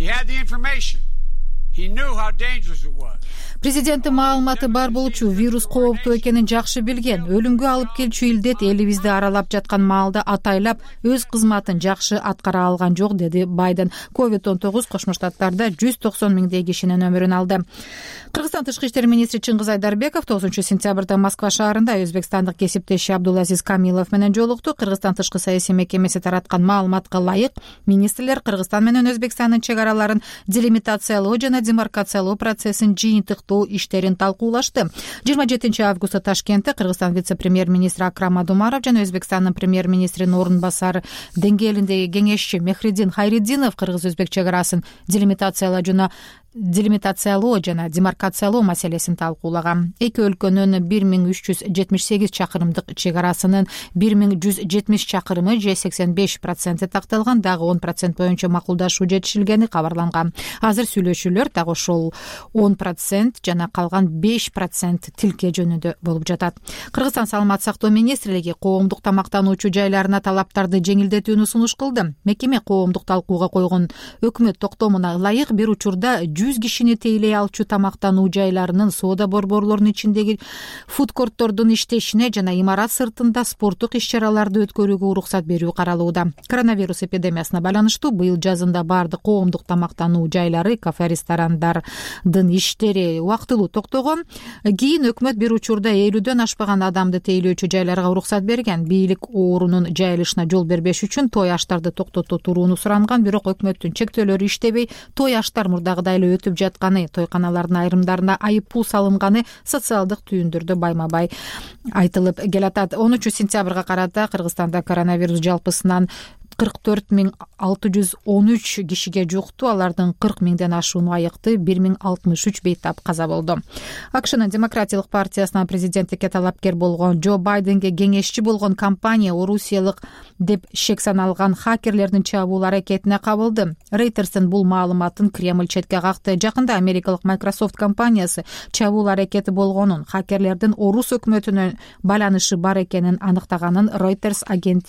[SPEAKER 16] Президенттин маалыматы бар болчу, вирус кооптуу экенин жакшы билген. Өлүмгө алып келчү илдет элибизди аралап жаткан маалда атайлап өз кызматын жакшы аткара алган жок, деди Байден. COVID-19 Кошмо Штаттарда 190 миңдей кишинин өмүрүн алды. Кыргызстан тышкы иштер министри Чыңгыз Айдарбеков 9 сентябрда Москва шаарында өзбекстандык кесиптеши Абдулазиз Камилов менен жолукту. Кыргызстан тышкы саясий мекемеси тараткан маалыматка ылайык, министрлер Кыргызстан менен Өзбекстандын чек араларын делимитациялоо жана демаркациялоо процессин жыйынтыктоо иштерин талкуулашты. 27 августта Ташкентте Кыргызстан вице-премьер-министри Акрам Адумаров жана Өзбекстандын премьер-министринин орун басары деңгээлиндеги кеңешчи Мехридин Хайриддинов кыргыз-өзбек чек арасын делимитациялоо жана демаркациялоо маселесин талкуулаган. Эки өлкөнүн 1378 чакырымдык чек арасынын 1170 чакырымы же 85% такталган, дагы 10% боюнча макулдашуу жетишилгени кабарланган. Азыр сүйлөшүүлөр дагы ошол 10% жана калган 5% тилке жөнүндө болуп жатат. Кыргызстан саламаттык сактоо министрлиги коомдук тамактануучу жайларына талаптарды жеңилдетүүнү сунуш кылды. Мекеме коомдук талкууга койгон өкмөт токтомуна ылайык бир учурда 100 кишини тейлей алчу тамактануу жайларынын, соода борборлорунун ичиндеги фудкорттордун иштешине жана имарат сыртында спорттук иш-чараларды өткөрүүгө уруксат берүү каралууда. Коронавирус эпидемиясына байланыштуу быйыл жазында бардык коомдук тамактануу жайлары, кафе, ресторандардын иштери убактылуу токтогон. Кийин өкмөт бир учурда 50дөн ашпаган адамды тейлөөчү жайларга уруксат берген. Бийлик оорунун жайылышына жол бербеш үчүн той аштарды токтото турууну суранган, бирок өкмөттүн чектөөлөрү иштебей, той аштар мурдагыдай эле өтүп жатканы, тойканалардын айрымдарына айыппул салынганы социалдык түйүндөрдө байма-бай айтылып келатат. 10 сентябрга карата Кыргызстанда коронавирус жалпысынан 44.613 кишиге жукту, алардын 40 миңден ашууну айыкты, 1063 бейтап каза болду. АКШнын Демократиялык партиясынан президенттикке талапкер болгон Джо Байденге кеңешчи болгон компания орусиялык деп шек саналган хакерлердин чабуул аракетине кабылды. Рейтерстин бул маалыматын Кремль четке какты. Жакында америкалык Microsoft компаниясы чабуул аракети болгонун, хакерлердин орус өкмөтүнө байланышы бар экенин аныктаганын Reuters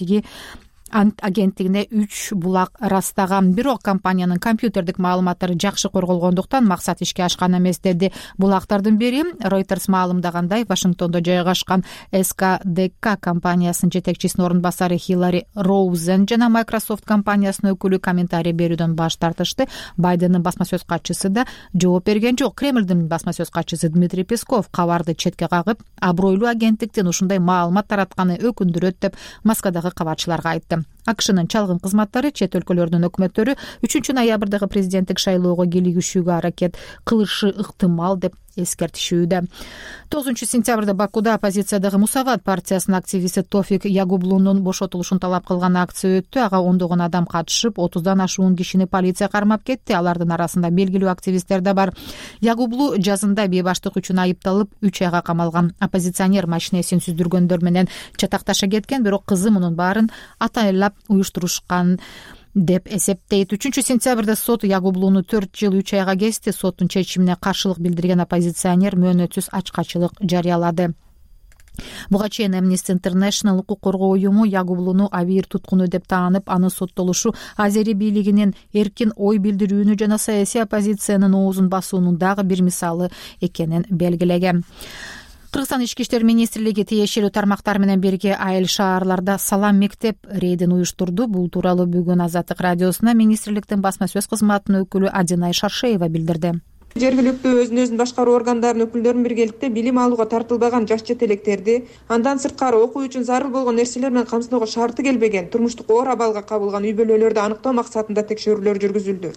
[SPEAKER 16] агенттигине 3 булак ырастаган. Бирок компаниянын компьютердик маалыматтары жакшы корголгондуктан максат ишке ашкан эмес деди. Булактардын бири Reuters маалымдагандай Вашингтондо жайгашкан SKDK компаниясынын жетекчисинин орун басары Хиллари Роузен жана Microsoft компаниясынын өкүлү комментарий берүүдөн баш тартышты. Байдендин басма сөз катчысы да жооп берген жок. Кремлдин басма сөз катчысы Дмитрий Песков кабарды четке кагып, абройлуу агенттиктин ушундай маалымат таратканы өкүндүрөт деп Москвадагы кабарчыларга айтты. АКШнын чалгын кызматтары чет өлкөлөрдүн өкмөттөрү 3-ноябрдагы президенттик шайлоого кийлигишүүгө аракет кылышы ыктымал деп эскертишүүдө. 9-сентябрда Бакуда оппозициядагы Мусават партиясынын активисти Тофик Ягублунун бошотулушун талап кылган акция өттү. Ага ондогон адам катышып, 30дан ашуун кишини полиция кармап кетти. Алардын арасында белгилүү активисттер да бар. Ягублу жазында бейбаштык үчүн айыпталып 3 айга камалган. Оппозиционер машинесин сүздүргөндөр менен чатакташа кеткен, бирок кызы мунун баарын атайлап уюштурушкан деп эсептейт. 3-сентябрда сот Ягублуну 4 жыл 3 айга кести. Соттун чечимине каршылык билдирген оппозиционер мөөнөтсүз ачкачылык жарыялады. Буга чейин Amnesty International укук коргоо уюму Ягублуну абийир туткуну деп таанып, анын соттолушу Азери бийлигинин эркин ой билдирүүнү жана саясий оппозициянын оозун басуунун дагы бир мисалы экенин белгилеген. Кыргызстан Ички иштер министрлиги тиешелүү тармактар менен бирге айыл шаарларда салам мектеп рейдин уюштурду. Бул тууралуу бүгүн Азаттык радиосуна министрликтин басма сөз кызматынын өкүлү Адинай Шаршеева билдирди.
[SPEAKER 17] Жергиликтүү өзүн башкаруу органдарынын өкүлдөрүнүн биргеликте билим алууга тартылбаган жаш чет электерди, андан сырткары окуу үчүн зарыл болгон нерселер менен камсыздоого шарты келбеген, турмуштук оор абалга кабылган үй бүлөлөрдү аныктоо максатында текшерүүлөр жүргүзүлдү.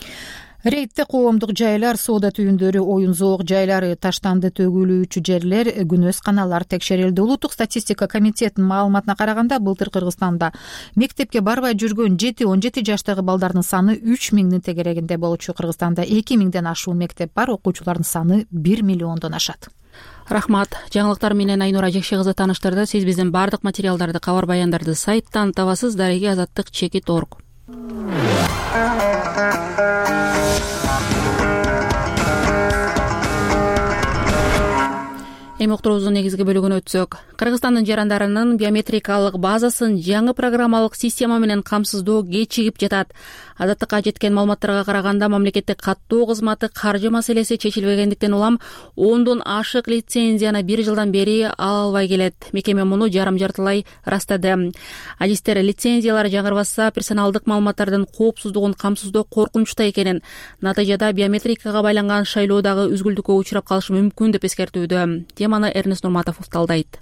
[SPEAKER 16] Рейдте коомдук жайлар, соода түйүндөрү, оюн зоок жайлары, таштанды төгүлүүчү жерлер, күнөз каналар текшерилди. Улуттук статистика комитетинин маалыматына караганда, былтыр Кыргызстанда мектепке барбай жүргөн 7-17 жаштагы балдардын саны 3000 тегерегинде болчу. Кыргызстанда 2000ден ашуун мектеп бар, окуучулардын саны 1 миллиондон ашат.
[SPEAKER 1] Рахмат. Жаңылыктар менен Айнура Жекше кызы тааныштырды. Сиз биздин бардык материалдарды, кабар баяндарды сайттан табасыз. Дареги azattik.org. Эми уктуруубуздун негизги бөлүгүнө өтсөк, Кыргызстандын жарандарынын биометрикалык базасын жаңы программалык система менен камсыздоо кечигип жатат. Азаттыкка жеткен маалыматтарга караганда, мамлекеттик каттоо кызматы каржы маселеси чечилбегендиктен улам 10дон ашык лицензияны 1 жылдан бери ала албай келет. Мекеме муну жарым-жартылай ырастады. Адистер лицензиялар жаңырбаса, персоналдык маалыматтардын коопсуздугун камсыздоо коркунучта экенин, натыйжада биометрикага байланган шайлоодагы үзгүлтүккө учурап калышы мүмкүн деп эскертүүдө. Теманы Эрнест Нурматов талдайт.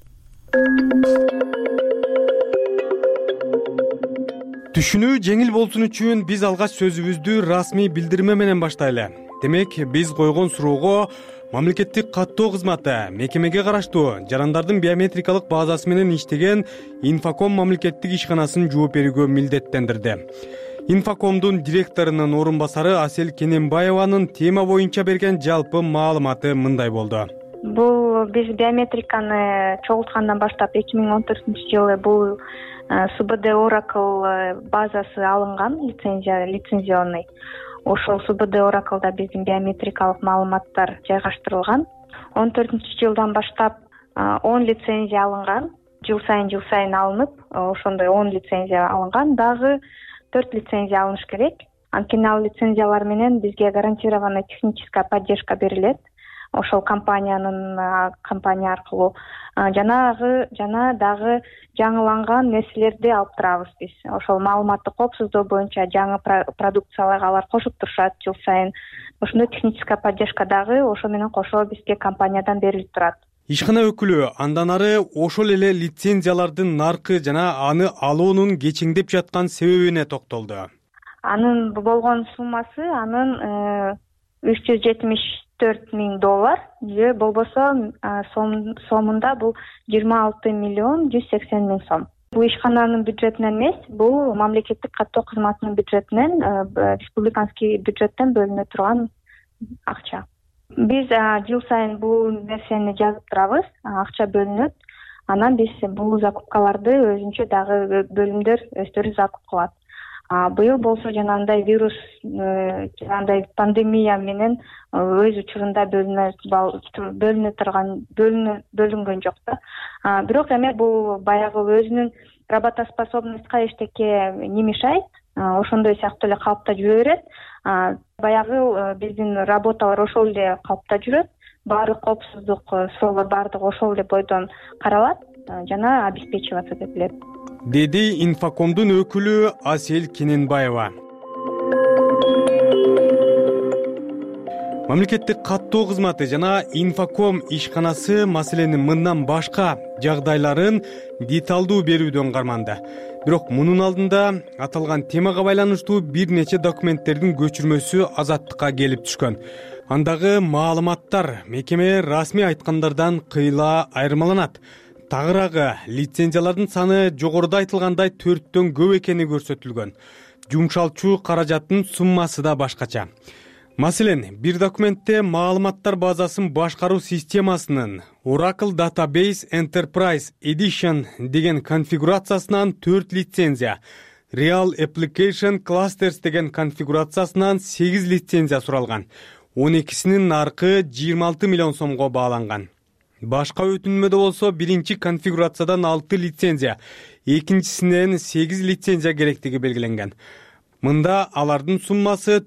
[SPEAKER 18] Түшүнүү жеңил болсун үчүн биз алгач сөзүбүздү расмий билдирме менен баштайлы. Демек, биз койгон суроого мамлекеттик каттоо кызматы мекемеге караштуу жарандардын биометрикалык базасы менен иштеген Инфоком мамлекеттик ишканасын жооп берүүгө милдеттендирди. Инфокомдун директорунун орун басары Асел Кененбаеванын тема боюнча берген жалпы маалыматы мындай болду.
[SPEAKER 12] Бул биз биометриканы чогулткандан баштап 2014-жылы бул СБД Oracle базасы алынган, лицензионный. Ошол СБД Oracle'да биздин биометрикалык маалыматтар жайгаштырылган. 14-жылдан баштап 10 лицензия алынган, жыл сайын алынып, ошондой 10 лицензия алынган, дагы 4 лицензия алыныш керек. Анткени ал лицензиялар менен бизге гарантированная техническая поддержка берилет. Ошол компания аркылуу жана дагы жаңыланган нерселерди алып турабыз биз. Ошол маалыматтык коопсуздоо боюнча жаңы продукцияларга алар кошуп турушат жыл сайын. Ошондой техническая поддержка дагы ошо менен кошо бизге компаниядан берилип турат.
[SPEAKER 18] Ишкана өкүлү андан ары ошол эле лицензиялардын наркы жана аны алуунун кечиңдеп жаткан себебине токтолду.
[SPEAKER 12] Анын болгон суммасы $374,000 же болбосо сомунда бул 26,180,000 сом. Бул ишкананын бюджетинен эмес, бул мамлекеттик каттоо кызматынын бюджетинен, республиканский бюджеттен бөлүнө турган акча. Биз жыл сайын бул нерсени жазып турабыз, акча бөлүнөт. Анан биз бул закупкаларды өзүнчө дагы бөлүмдөр өздөрү закуп кылат. Быйыл болсо жанагындай вирус, жанагындай пандемия менен өз учурунда бөлүнгөн жок да. Бирок эми бул баягы өзүнүн работоспособностька эчтеке не мешает, ошондой сыяктуу эле калыпта жүрө берет. Баягы биздин работалар ошол эле калыпта жүрөт. Баардык коопсуздук суроолор баардыгы ошол эле бойдон каралат жана обеспечиваться этилет,
[SPEAKER 18] деди Инфокомдун өкүлү Асель Кененбаева. Мамлекеттик каттоо кызматы жана Инфоком ишканасы маселенин мындан башка жагдайларын деталдуу берүүдөн карманды. Бирок мунун алдында аталган темага байланыштуу бир нече документтердин көчүрмөсү Азаттыкка келип түшкөн. Андагы маалыматтар мекеме расмий айткандардан кыйла айырмаланат. Тагыраагы лицензиялардын саны жогоруда айтылгандай 4төн көп экени көрсөтүлгөн. Жумшалчу каражаттын суммасы да башкача. Маселен, бир документте маалыматтар базасын башкаруу системасынын Oracle Database Enterprise Edition деген конфигурациясынан 4 лицензия, Real Application Clusters деген конфигурациясынан 8 лицензия суралган. 12синин наркы 26 миллион сомго бааланган. Башка өтүнмөдө болсо биринчи конфигурациядан 6 лицензия, экинчисинен 8 лицензия керектиги белгиленген. Мында алардын суммасы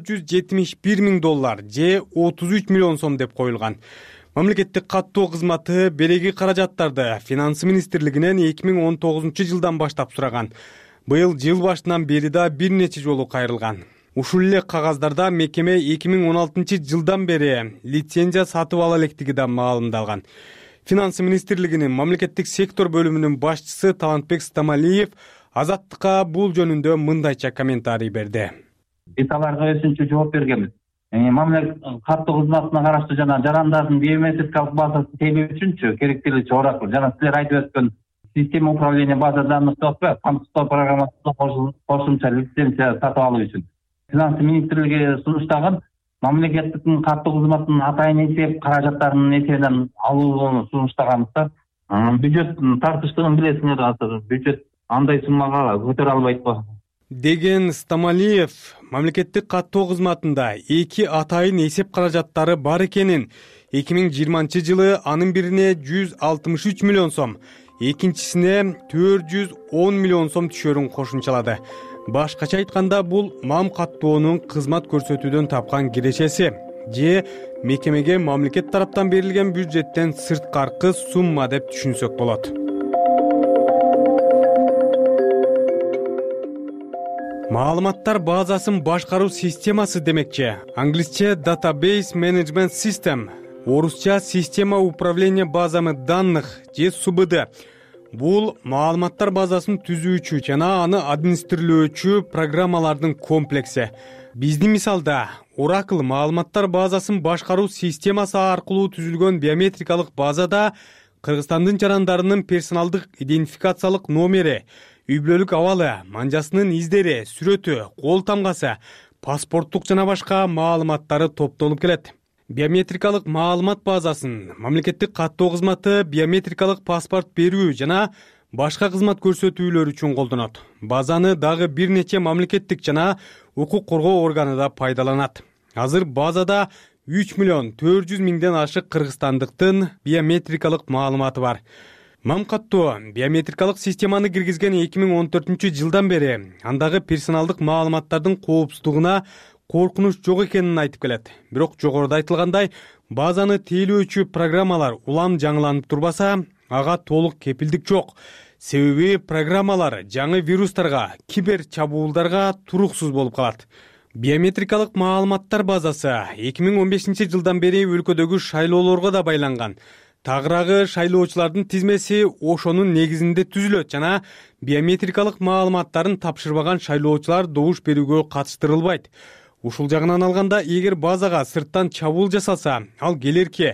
[SPEAKER 18] $471 миң же 33 миллион сом деп коюлган. Мамлекеттик каттоо кызматы береги каражаттарды Финансы министрлигинен 2019 жылдан баштап сураган. Быйыл жыл башынан бери да бир нече жолу кайрылган. Ушул эле кагаздарда мекеме 2016 жылдан бери лицензия сатып ала электиги да маалымдалган. Финансы министрлигинин мамлекеттик сектор бөлүмүнүн башчысы Талантбек Стамалиев Азаттыкка бул жөнүндө мындайча комментарий берди.
[SPEAKER 4] Биз аларга өзүнчө жооп бергенбиз. Мамлекеттик каттоо кызматына караштуу жана жарандардын биометрикалык базасы тейлөө үчүнчү керектелүүчү Oracle жана силер айтып өткөн система управления база данных деп атпайбы, компьютер программасына кошумча лицензия сатып алуу үчүн. Финансы министрлиги сунуштаган мамлекеттик каттоо кызматынын атайын эсеп каражаттарынын эсебинен алууну сунуштаганбызда, бюджет тартыштыгын билесиңер, азыр бюджет андай суммага көтөрө албайт го
[SPEAKER 18] деген Стамалиев мамлекеттик каттоо кызматында 2 атайын эсеп каражаттары бар экенин, 2020 жылы анын бирине 163 миллион сом, экинчисине 410 миллион сом түшөрүн кошумчалады. Башкача айтканда бул мам каттоонун кызмат көрсөтүүдөн тапкан кирешеси же мекемеге мамлекет тараптан берилген бюджеттен сырткаркы сумма деп түшүнсөк болот. Маалыматтар базасын башкаруу системасы демекчи. Англисче Database Management System, орусча система управления базами данных же СУБД. Бул маалыматтар базасын түзүүчү жана аны администрировчу программалардын комплекси. Биздин мисалда Oracle маалыматтар базасын башкаруу системасы аркылуу түзүлгөн биометрикалык базада Кыргызстандын жарандарынын персоналдык идентификациялык номери, үй бүлөлүк абалы, манжасынын издери, сүрөтү, кол тамгасы, паспорттук жана башка маалыматтары топтолуп келет. Биометрикалык маалымат базасын мамлекеттик каттоо кызматы биометрикалык паспорт берүү жана башка кызмат көрсөтүүлөр үчүн колдонот. Базаны дагы бир нече мамлекеттик жана укук коргоо органы да пайдаланат. Азыр базада 3 миллион 400 миңден ашык кыргызстандыктын биометрикалык маалыматы бар. Мам каттоо биометрикалык системаны киргизген 2014 жылдан бери андагы персоналдык маалыматтардын коопсуздугуна коркунуч жок экенин айтып келет. Бирок жогоруда айтылгандай, базаны тейлөөчү программалар улам жаңыланып турбаса, ага толук кепилдик жок. Себеби программалар жаңы вирустарга, кибер чабуулдарга туруксуз болуп калат. Биометрикалык маалыматтар базасы 2015 жылдан бери өлкөдөгү шайлоолорго да байланган. Тагыраагы шайлоочулардын тизмеси ошонун негизинде түзүлөт жана биометрикалык маалыматтарын тапшырбаган шайлоочулар добуш берүүгө катыштырылбайт. Ушул жагынан алганда, эгер базага сырттан чабуул жасалса, ал келерки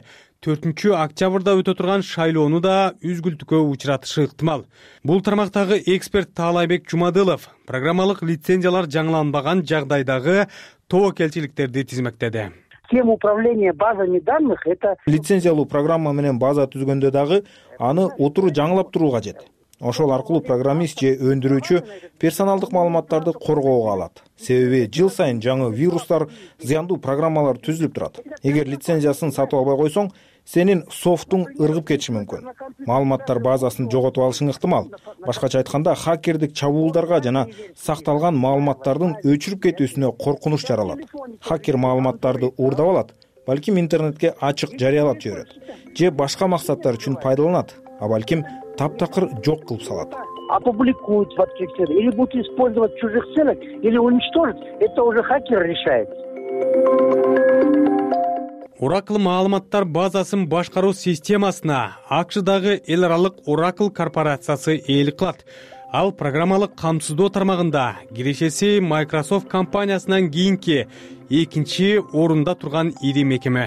[SPEAKER 18] 4-октябрда өтө турган шайлоону да үзгүлтүккө учуратышы ыктымал. Бул тармактагы эксперт Таалайбек Жумадылов программалык лицензиялар жаңыланбаган жагдайдагы тобокелчиликтерди тизмектеди.
[SPEAKER 3] Система управления базами данных — это
[SPEAKER 11] лицензиялуу программа менен база түзгөндө дагы аны отуру жаңылап туруу кажет. Ошол аркылуу программист же өндүрүүчү персоналдык маалыматтарды коргоого алат. Себеби жыл сайын жаңы вирустар, зыяндуу программалар түзүлүп турат. Эгер лицензиясын сатып албай койсоң, сенин софтуң ыргып кетиши мүмкүн. Маалыматтар базасын жоготуп алышың ыктымал. Башкача айтканда, хакердик чабуулдарга жана сакталган маалыматтардын өчүрүп кетүүсүнө коркунуч жаралат. Хакер маалыматтарды уурдап алат, балким интернетке ачык жарыялап жиберет, же башка максаттар үчүн пайдаланат, а балким таптакыр жок кылып салат.
[SPEAKER 3] Опубликуют в открытый или будут использовать в чужих целях, или уничтожить, это уже хакер решает.
[SPEAKER 18] Oracle маалыматтар базасын башкаруу системасына АКШдагы эл аралык Oracle корпорациясы ээлик кылат. Ал программалык камсыздоо тармагында кирешеси Microsoft компаниясынан кийинки экинчи орунда турган ири мекеме.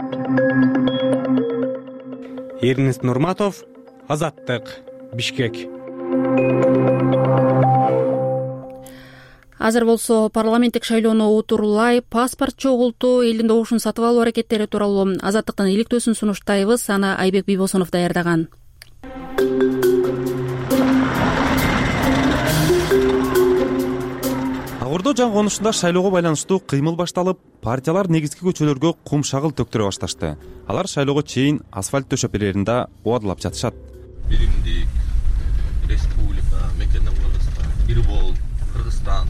[SPEAKER 18] Эрнест Нурматов, Азаттык, Бишкек.
[SPEAKER 1] Азыр болсо парламенттик шайлоону утурлай паспорт чогултуу, элдин добушун сатып алуу аракеттери тууралуу Азаттыктын иликтөөсүн сунуштайбыз. Аны Айбек Бийбосунов даярдаган.
[SPEAKER 5] Агордо жаңы конушунда шайлоого байланыштуу кыймыл башталып, партиялар негизги көчөлөргө кум шагыл төктүрө башташты. Алар шайлоого чейин асфальт төшөпелеринде убадылап жатышат.
[SPEAKER 19] Биримдик, Республика, Мекенен Кыргызстан, Ирбол, Кыргызстан,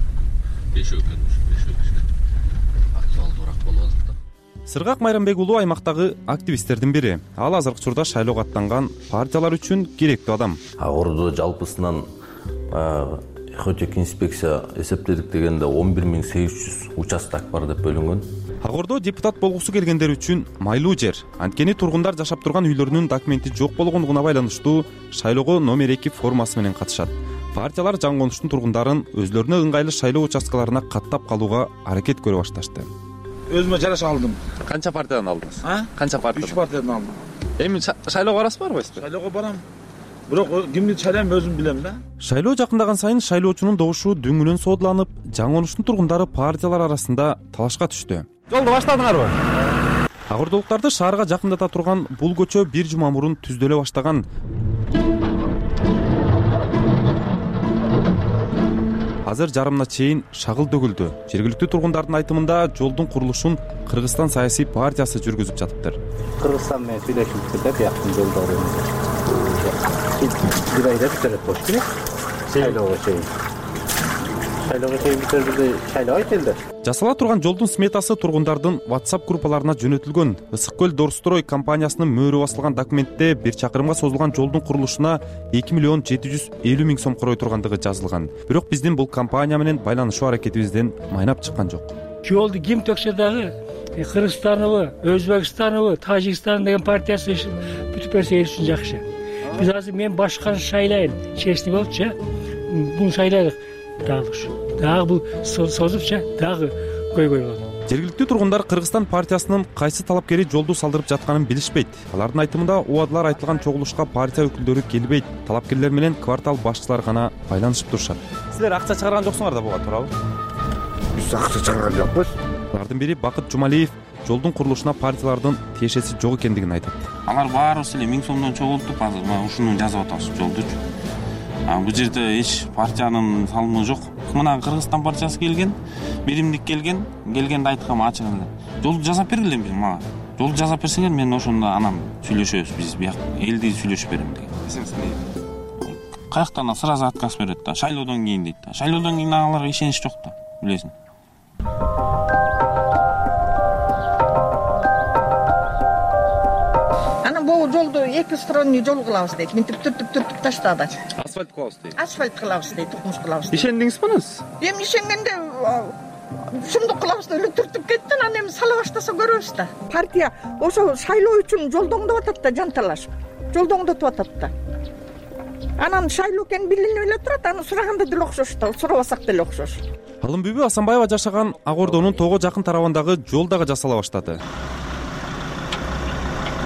[SPEAKER 19] актуалдуураак болуп атат.
[SPEAKER 5] Сыргак Майрамбек уулу аймактагы активисттердин бири. Ал азыркы учурда шайлоого аттанган партиялар үчүн керектүү адам.
[SPEAKER 19] Агордо жалпысынан экотек инспекция эсептедик дегенде 11800 участок бар деп бөлүнгөн.
[SPEAKER 5] Агордо депутат болгусу келгендер үчүн майлуу жер. Анткени тургундар жашап турган үйлөрүнүн документи жок болгондугуна байланыштуу шайлоого номер 2 формасы менен катышат. Партиялар жаңы конуштун тургундарын өзлөрүнө ыңгайлуу шайлоо участкаларына каттап калууга аракет көрө башташты.
[SPEAKER 14] Өзүмө жараша алдым.
[SPEAKER 15] Канча партиядан алдыңыз? Канча партиядан?
[SPEAKER 14] 3 партиядан алдым.
[SPEAKER 15] Эми шайлоого барасыз барбы?
[SPEAKER 14] Шайлоого барам. Бирок кимди шайлайм өзүм билем да.
[SPEAKER 5] Шайлоо жакындаган сайын шайлоочунун добушу дөңүнөн соодуланып, жаңы конуштун тургундары партиялар арасында талашка түштү. Жолду баштадыңарбы? Агордолуктарды шаарга жакындата турган бул көчө бир жума мурун түздөлө баштаган. Азыр жарымына чейин шагыл төгүлдү. Жергиликтүү тургундардын айтымында жолдун курулушун Кыргызстан саясий партиясы жүргүзүп жатыптыр.
[SPEAKER 20] Кыргызстан менен сүйлөшүп кетип, жактын жолдору бир айда бүтөрөт болуш керек. Шайлоого чейин бүтөрбүздө шайлоо айтылды.
[SPEAKER 5] Жасала турган жолдун сметасы тургундардын WhatsApp группаларына жөнөтүлгөн. Ысык көл Дорстрой компаниясынын мөөрү басылган документте 1 чакырымга созулган жолдун курулушуна 2 миллион 750 миң сом корой тургандыгы жазылган. Бирок биздин бул компания менен байланышуу аракетибизден майнап чыккан жок.
[SPEAKER 21] Жолду ким төксө дагы Кыргызстаныбы, Өзбекстаныбы, Тажикстан деген партиясы бүтүп берсе эл үчүн жакшы. Биз азыр мен башканы шайлайын, честный болупчу, буну шайлайлык дагы бул созупчу, дагы көйгөй болот.
[SPEAKER 5] Жергиликтүү тургундар Кыргызстан партиясынын кайсы талапкери жолду салдырып жатканын билишпейт. Алардын айтымында убадылар айтылган чогулушка партия өкүлдөрү келбейт. Талапкерлер менен квартал башчылары гана байланышып турушат.
[SPEAKER 15] Силер акча чыгарган жоксуңар да буга туурабы?
[SPEAKER 20] Биз акча чыгарган жокпуз.
[SPEAKER 5] Алардын бири Бакыт Жумалиев жолдун курулушуна партиялардын тиешеси жок экендигин айтат.
[SPEAKER 22] Алар баарыбыз эле 1000 сомдон чогултуп, азыр мына ушуну жазып атабыз жолдучу. Бул жерде эч партиянын салымы жок. Мына Кыргызстан партиясы келген, биримдик келгенде айткам ачык эле. Жолду жасап бергиле мага. Жолду жасап берсеңер мен ошондо анан сүйлөшөбүз, биз бияк элди сүйлөшүп берем деген. Каяктан сразу отказ берет да, шайлоодон кийин дейт да. Шайлоодон кийин аларга ишенич жок да, билесиң.
[SPEAKER 27] Бул жолду эки сторонний жол кылабыз дейт. Мынтип түртүп таштады.
[SPEAKER 15] Асфальт кылабыз дейт.
[SPEAKER 27] Асфальт кылабыз дейт, тукмуш кылабыз.
[SPEAKER 15] Ишендиңизби сиз?
[SPEAKER 27] Эми ишенгенде ушундук кылабыз деп эле түртүп кетти, анан эми сала баштаса көрөбүз да. Партия ошо шайлоо үчүн жолдоңдоп атат да, жанталашып. Жолдоңдотуп атат да. Анан шайлоо экенин билинип эле турат, аны сураганда деле окшош да, сурабасак деле окшош.
[SPEAKER 5] Алымбүбү Асанбаева жашаган Агордонун тоого жакын тарабындагы жол дагы жасала баштады.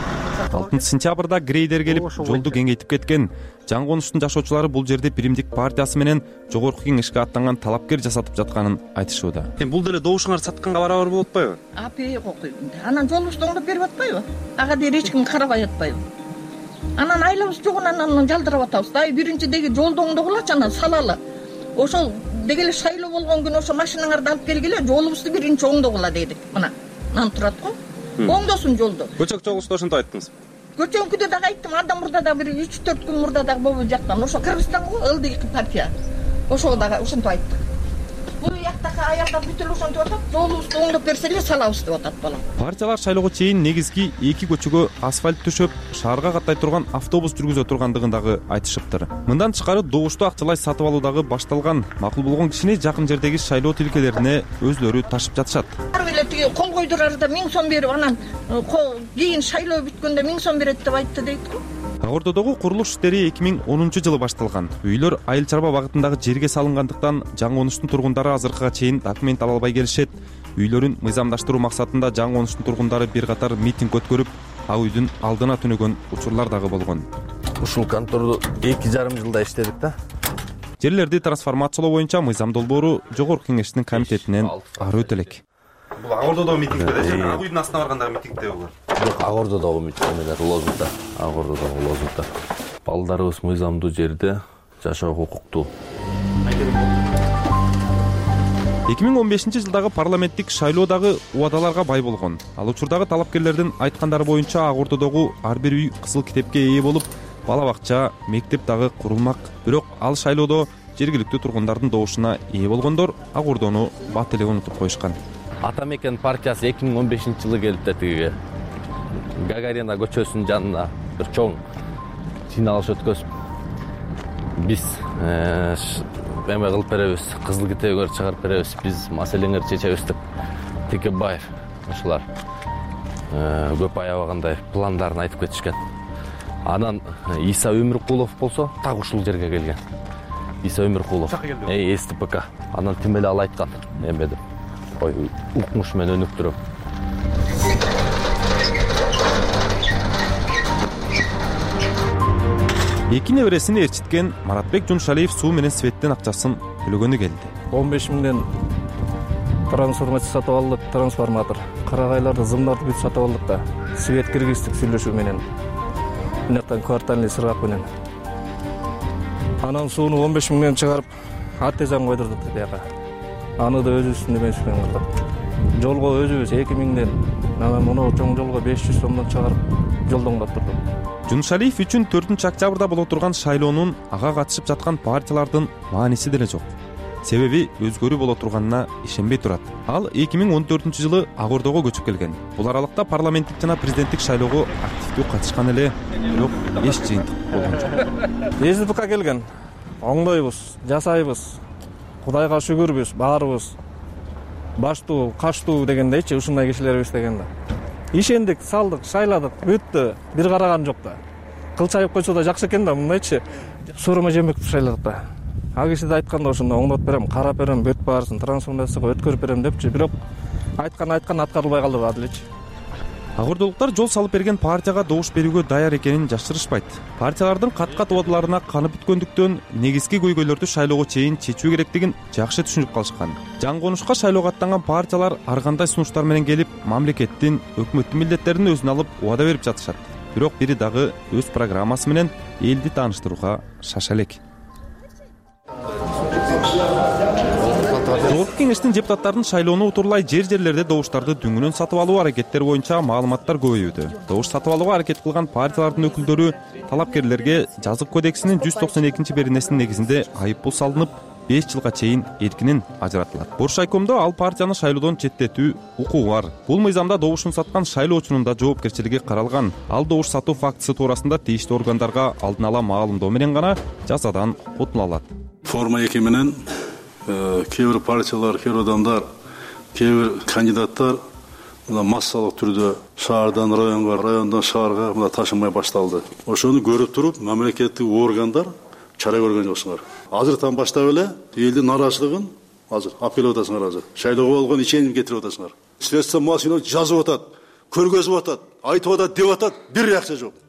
[SPEAKER 5] сентябрда грейдер келип жолду кеңейтип кеткен. Жаңы конуштун жашоочулары бул жерде Биримдик партиясы менен жогорку кеңешке аттанган талапкер жасатып жатканын айтышууда.
[SPEAKER 15] Бул деле добушуңарды сатканга барабар болуп атпайбы?
[SPEAKER 27] Анан жолубузду оңдоп берип атпайбы? Ага дейин эч ким карабай атпайбы? Анан айлабыз жогунан анан жалдырап атабыз. Дай биринчидеги жолду оңдогулачы, анан салалы. Ошол дегеле шайлоо болгон күнү ошо машиналарды алып келгиле, жолубузду биринчи оңдогула дедик. Мына нан турат го. Оңдосун жолду.
[SPEAKER 15] Көчөк чогулушта ошентип айттыңыз.
[SPEAKER 27] Көчөңкүдө дагы айттым, андан мурда да бир 3-4 күн мурда дагы болуп жактан. Ошо Кыргызстан го ылдый партия. Ошого дагы ошентип айттык. Бул жактагы аялдар бүт эле ошентип атат. Жолубузду оңдоп берсе эле салабыз деп атат балам.
[SPEAKER 5] Партиялар шайлоого чейин негизги 2 көчөгө асфальт төшөп, шаарга каттай турган автобус жүргүзө тургандыгын дагы айтышыптыр. Мындан тышкары добушту акчалай сатып алуу дагы башталган. Макул болгон кишини жакын жердеги шайлоо тилкелерине өзлөрү ташып жатышат.
[SPEAKER 27] Ар эле тиги кол койдурарда 1000 сом берип, анан кийин шайлоо бүткөндө 1000 сом берет деп айтты дейт го.
[SPEAKER 5] Ак Ордодогу курулуш иштери 2010-жылы башталган. Үйлөр айыл чарба багытындагы жерге салынгандыктан жаңы конуштун тургундары азыркыга чейин документ ала албай келишет. Үйлөрүн мыйзамдаштыруу максатында жаңы конуштун тургундары бир катар митинг өткөрүп, ал үйдүн алдына түнөгөн учурлар дагы болгон.
[SPEAKER 19] Ушул конторду 2,5 жылда иштедик да.
[SPEAKER 5] Жерлерди трансформациялоо боюнча мыйзам долбоору жогорку кеңештин комитетинен ары өтө элек.
[SPEAKER 15] Бул Ак Ордодогу митингде же Ак үйдүн астына баргандагы митингде булар?
[SPEAKER 19] Жок, Ак Ордодогу митингде, лозунгда. Ак Ордодогу лозунгда. Балдарыбыз мыйзамдуу жерде жашоого укуктуу.
[SPEAKER 5] 2015-жылдагы парламенттик шайлоо дагы убадаларга бай болгон. Ал учурдагы талапкерлердин айткандары боюнча Ак Ордодогу ар бир үй кызыл китепке ээ болуп, бала бакча, мектеп дагы курулмак. Бирок ал шайлоодо жергиликтүү тургундардын добушуна ээ болгондор Ак Ордону бат эле унутуп коюшкан.
[SPEAKER 19] Ата мекен партиясы 2015-жылы келип тигиге Гагарина көчөсүнүн жанына бир чоң жиналыш өткөзүп, биз эме кылып беребиз, кызыл китебиңерди чыгарып беребиз, биз маселеңерди чечебиз деп Текебаев ушулар көп аябагандай пландарын айтып кетишкен. Анан Иса Өмүркулов болсо так ушул жерге келген. Иса Өмүркулов, СТПК. Анан тим эле ал айткан эме деп. Ой, укмуш менен өнүктүрөм.
[SPEAKER 5] Эки небересин ээрчиткен Маратбек Жуншалиев суу менен светтин акчасын төлөгөнү келди.
[SPEAKER 6] 15 миңден трансформация сатып алдык, трансформатор. Карагайларды, зымдарды бүт сатып алдык да. Свет киргиздик сүйлөшүү менен. Мынтан квартальный сырак менен. Анан сууну 15 миңден чыгарып, артезан койдурдук тияка. Аны да өзүбүздүн эмесинен кылдык. Жолго өзүбүз 2 миңден, анан муну чоң жолго 500 сомдон чыгарып, жолдоңдоп турдук.
[SPEAKER 5] Жуншалиев үчүн 4-октябрда боло турган шайлоонун ага катышып жаткан партиялардын мааниси деле жок. Себеби өзгөрүү боло турганына ишенбей турат. Ал 2014-жылы Ак Ордого көчүп келген. Бул аралыкта парламенттик жана президенттик шайлоого активдүү катышкан эле, бирок эч жыйынтык болгон жок.
[SPEAKER 6] СДПК келген. Оңдойбуз, жасайбыз. Кудайга шүгүрбүз, баарыбыз баштуу, каштуу дегендейчи, ушундай кишилербиз дегенде. Ишендик, салдык, шайладык, бүттү, бир караган жок да. Кылчайып койсо да жакшы экен да, мындайчы. Сооронбай Жээнбековду шайладык да. Ал киши да айтканда ошондо оңдоп берем, карап берем, бүт баарысын трансформацияга өткөрүп берем депчи, бирок айткан аткарылбай калды да делечи.
[SPEAKER 5] Ак Ордолуктар жол салып берген партияга добуш берүүгө даяр экенин жашырышпайт. Партиялардын кат-кат убадаларына канып бүткөндүктөн негизги көйгөйлөрдү шайлоого чейин чечүү керектигин жакшы түшүнүп калышкан. Жаңы конушка шайлоого аттанган партиялар ар кандай сунуштар менен келип, мамлекеттин, өкмөттүн милдеттерин өзүнө алып убада берип жатышат. Бирок бири дагы өз программасы менен элди тааныштырууга шаша элек. Жогорку кеңештин депутаттарын шайлоону утурлай жер-жерлерде добуштарды дүңүнөн сатып алуу аракеттери боюнча маалыматтар көбөйүүдө. Добуш сатып алууга аракет кылган партиялардын өкүлдөрү талапкерлерге жазык кодексинин 192-беренесинин негизинде айып пул салынып, 5 жылга чейин эркинен ажыратылат. Боршайкомдо ал партияны шайлоодон четтетүү укугу бар. Бул мыйзамда добушун саткан шайлоочунун да жоопкерчилиги каралган. Ал добуш сатуу фактысы туурасында тийиштүү органдарга алдын ала маалымдоо менен гана жазадан кутула алат.
[SPEAKER 8] Форма 2 менен кээ бир партиялар, кээ бир адамдар, кээ бир кандидаттар массалык түрдө шаардан районго, райондон шаарга ташымай башталды. Ошону көрүп туруп, мамлекеттик органдар чара көргөн жоксуңар. Азыртан баштап эле элдин нараачылыгын азыр апелдеп атасыңар азыр. Шайлоого болгон ишеним кетирип атасыңар. Средства массовой жазып атат. көргөзүп атат, айтып атат, деп атат, бир реакция жок.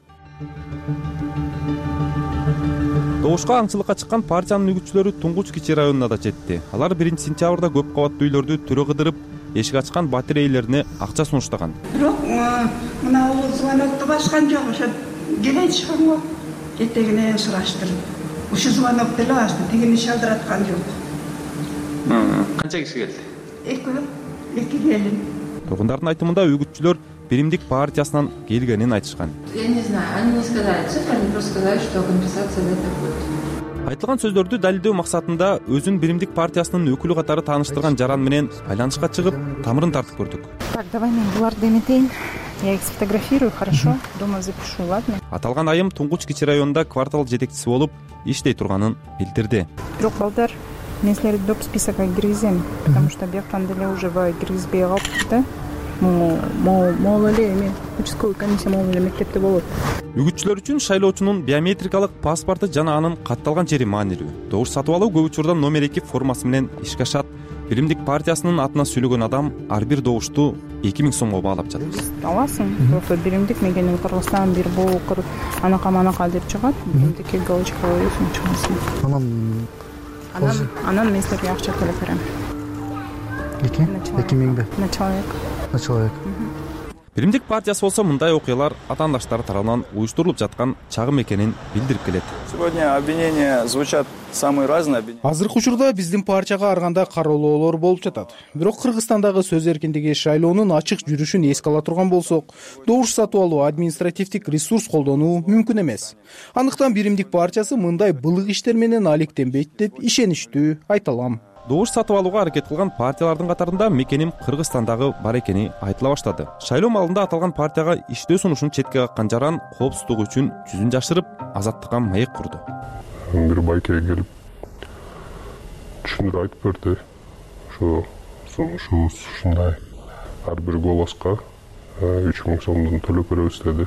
[SPEAKER 5] Добушка аңчылыкка чыккан партиянын үгүтчүлөрү Туңгуч кичи районуна да жетти. Алар 1-сентябрда көп кабаттуу үйлөрдү түрө кыдырып, эшик ачкан батирей ээлерине акча сунуштаган.
[SPEAKER 2] Бирок мына бул звонокту баскан жок, ошо келечикпен го. Этегинен сураштырып. Ушул звонок деле басты, тигини шалдыраткан жок.
[SPEAKER 15] Канча киши келди?
[SPEAKER 2] Эки келин.
[SPEAKER 5] Тургундардын айтымында үгүтчүлөр Биримдик партиясынан келгенин айтышкан.
[SPEAKER 7] Я не знаю, они не сказали цифры, они просто сказали, что компенсация за это будет.
[SPEAKER 5] Айтылган сөздөрдү далилдөө максатында өзүн Биримдик партиясынын өкүлү катары тааныштырган жаран менен байланышка чыгып, тамырын тартып көрдүк.
[SPEAKER 10] Так, давай мен буларды эметейин. Я их сфотографирую, хорошо? Дома запишу, ладно?
[SPEAKER 5] Аталган айым Туңгуч кичи районунда квартал жетекчиси болуп иштей турганын билдирди.
[SPEAKER 10] Бирок балдар, мен силерди доп списокко киргизем, потому что бияктан деле уже киргизбей калыптыр да. Могул эле эме участковый комиссия могул эле мектепте болот.
[SPEAKER 5] Үгүтчүлөр үчүн шайлоочунун биометрикалык паспорту жана анын катталган жери маанилүү. Добуш сатып алуу көп учурда номер 2 формасы менен ишке ашат. Биримдик партиясынын атына сүйлөгөн адам ар бир добушту 2000 сомго баалап жатат.
[SPEAKER 10] Аласың, просто биримдик мекенин Кыргызстан бир болуп анака деп чыгат. Биримдикке галочка коесуң, чыгасың. Анан мен силерге акча төлөп берем.
[SPEAKER 13] 2000
[SPEAKER 10] на человек.
[SPEAKER 13] На человек.
[SPEAKER 5] Биримдик партиясы болсо мындай окуялар атаандаштары тарабынан уюштурулуп жаткан чагым экенин билдирип келет.
[SPEAKER 24] Сегодня обвинения звучат самые разные.
[SPEAKER 13] Азыркы учурда биздин партияга ар кандай кароолоолор болуп жатат. Бирок Кыргызстандагы сөз эркиндиги шайлоонун ачык жүрүшүн эске ала турган болсок, добуш сатып алуу административдик ресурс колдонуу мүмкүн эмес. Андыктан Биримдик партиясы мындай былык иштер менен алектенбейт деп ишеничтүү айта алам.
[SPEAKER 5] Добуш сатып алууга аракет кылган партиялардын катарында мекеним Кыргызстандагы бар экени айтыла баштады. Шайлоо маалында аталган партияга иштөө сунушун четке каккан жаран коопсуздугу үчүн жүзүн жашырып, азаттыкка маек курду.
[SPEAKER 25] Бир байке келип түшүндүрүп айтып берди. Сунушубуз ушундай. Ар бир голоско 3000 сомдон төлөп беребиз деди.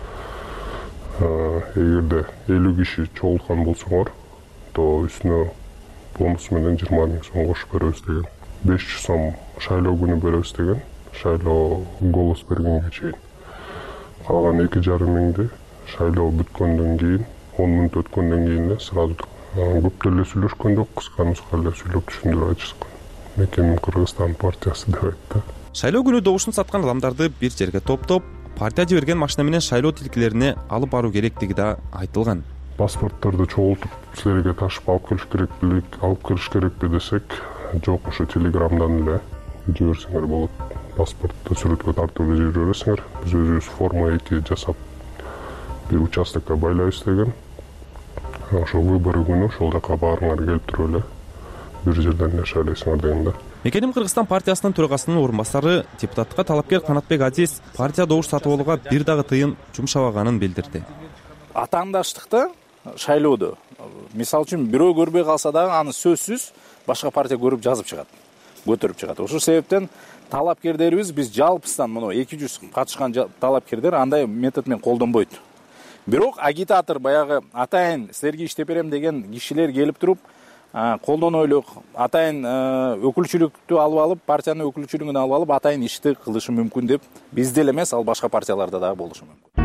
[SPEAKER 25] Эгерде 50 киши чогулткан болсоңор, то үстүнө бонус менен 20 000 сом кошуп беребиз деген. 500 сом шайлоо күнү беребиз деген. Шайлоо голос бергенге чейин. Калган 2,5 миңди шайлоо бүткөндөн кийин, 10 мүнөт өткөндөн кийин эле сразу көп деле сүйлөшкөн жок, кыска эле сүйлөп түшүндүрүп айтышкан. Мекеним Кыргызстан партиясы деп айтты.
[SPEAKER 5] Шайлоо күнү добушун саткан адамдарды бир жерге топтоп, партия жиберген машина менен шайлоо тилкелерине алып баруу керектиги да айтылган.
[SPEAKER 25] Паспортторду чогултуп силерге ташып алып келиш керекпи десек, жок, ошо телеграмдан эле жиберсеңер болот. Паспортту сүрөткө тартып эле жибересиңер. Биз өзүбүз форма 2 жасап бир участокко байлайбыз деген. Ошо выбор күнү ошол жака баарыңар келип туруп эле бир жерден эле шайлайсыңар деген да.
[SPEAKER 5] Мекеним Кыргызстан партиясынын төрагасынын орун басары депутатка талапкер Канатбек Азиз партия добуш сатып алууга бир дагы тыйын жумшабаганын билдирди.
[SPEAKER 24] Атаандаштыкты шайлоодо мисалы үчүн бирөө көрбөй калса дагы аны сөзсүз башка партия көрүп жазып чыгат, көтөрүп чыгат. Ошол себептен талапкерлерибиз биз жалпысынан мына 200 катышкан талапкерлер андай метод менен колдонбойт. Бирок агитатор баягы атайын силерге иштеп берем деген кишилер келип туруп колдоно эле атайын өкүлчүлүктү алып алып, партиянын өкүлчүлүгүн алып алып атайын ишти кылышы мүмкүн деп бизде эле эмес, ал башка партияларда дагы болушу мүмкүн.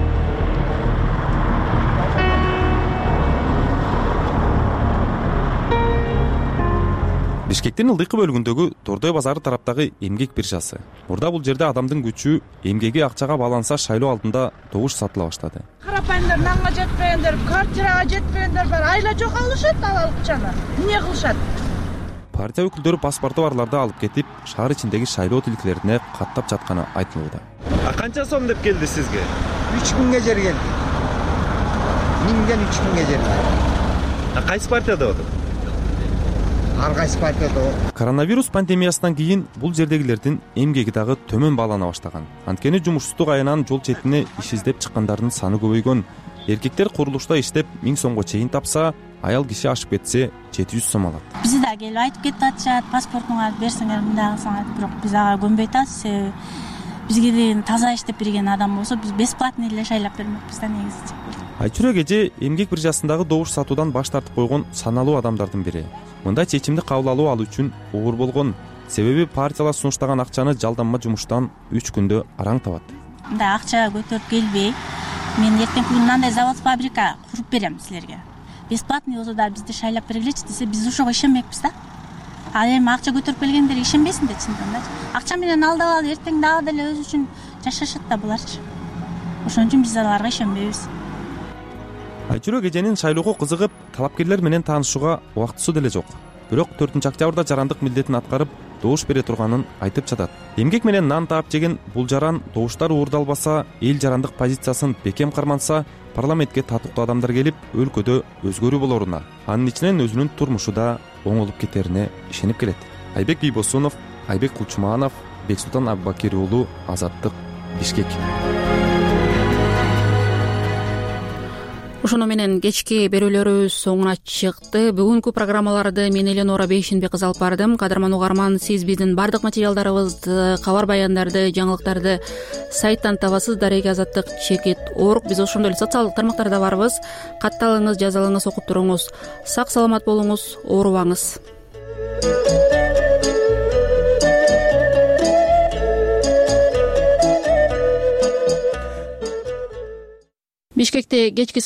[SPEAKER 5] Бишкектин ылдыйкы бөлүгүндөгү Тордой базары тараптагы эмгек биржасы. Мурда бул жерде адамдын күчү эмгеги акчага байланса шайлоо алдында добуш сатыла баштады.
[SPEAKER 2] Карапайымдар нанга жетпегендер, квартирага жетпегендер бар, айла жок алышат алалыкчаны. Эмне кылышат?
[SPEAKER 5] Партия өкүлдөрү паспорту барларды алып кетип, шаар ичиндеги шайлоо тилкелерине каттап жатканы айтылууда.
[SPEAKER 15] Канча сом деп келди сизге?
[SPEAKER 13] 3000 жер келди. 1000ден 3000 жер келди.
[SPEAKER 15] Кайсы партияда отур?
[SPEAKER 13] Ар кайсы партияда.
[SPEAKER 5] Коронавирус пандемиясынан кийин бул жердегилердин эмгеги дагы төмөн баалана баштаган. Анткени жумушсуздук айынан жол четине иш издеп чыккандардын саны көбөйгөн. Эркектер курулушта иштеп 1000 сомго чейин тапса, аял киши ашып кетсе 700 сом алат.
[SPEAKER 26] Бизде да келип айтып кетип атышат, паспортуңа берсеңер мындай кылсаңар, бирок биз ага көнбөй атабыз. Бизге деген таза иштеп берген адам болсо, биз бесплатный эле шайлап бермекпиз да негизи.
[SPEAKER 5] Айчүрөк эже эмгек биржасындагы добуш сатуудан баш тартып койгон саналуу адамдардын бири. Мындай чечимди кабыл алуу ал үчүн оор болгон. себеби партиялар сунуштаган акчаны жалданма жумуштан 3 күндө араң табат.
[SPEAKER 26] Мындай акча көтөрүп келбей, мен эртеңки күнү мындай завод фабрика куруп берем силерге. Бесплатный болсо да бизди шайлап бергилечи десе, биз ошого ишенбейбиз да. Ал эми акча көтөрүп келгендер ишенбейсиң да, чындыгында. Акча менен алдап алып эртең дагы деле өзү үчүн жашашат да буларчы. Ошон үчүн биз аларга ишенбейбиз.
[SPEAKER 5] Айчүрөк эженин шайлоого кызыгып, талапкерлер менен таанышууга убактысы деле жок. Бирок 4-октябрда жарандык милдетин аткарып, добуш бере турганын айтып жатат. Эмгек менен нан таап жеген бул жаран добуштар уурдалбаса, эл жарандык позициясын бекем карманса, парламентке татыктуу адамдар келип, өлкөдө өзгөрүү болоруна, анын ичинен өзүнүн турмушу да оңолуп кетерине ишенип келет. Айбек Бийбосунов, Айбек Кулчуманов, Бексултан Абубакир уулу, Азаттык, Бишкек.
[SPEAKER 1] Ошону менен кечки берүүлөрүбүз соңуна чыкты. Бүгүнкү программаларды мен Эленора Бейшенбек алып бардым. Кадырман угарман, сиз биздин бардык материалдарыбызды, кабар баяндарды, жаңылыктарды сайттан табасыз. darek-azattik.org. Биз ошондой эле социалдык тармактарда барбыз. Катталыңыз, жазалыңыз, окуп туруңуз. Сак саламат болуңуз, оорубаңыз. Бишкекте кечки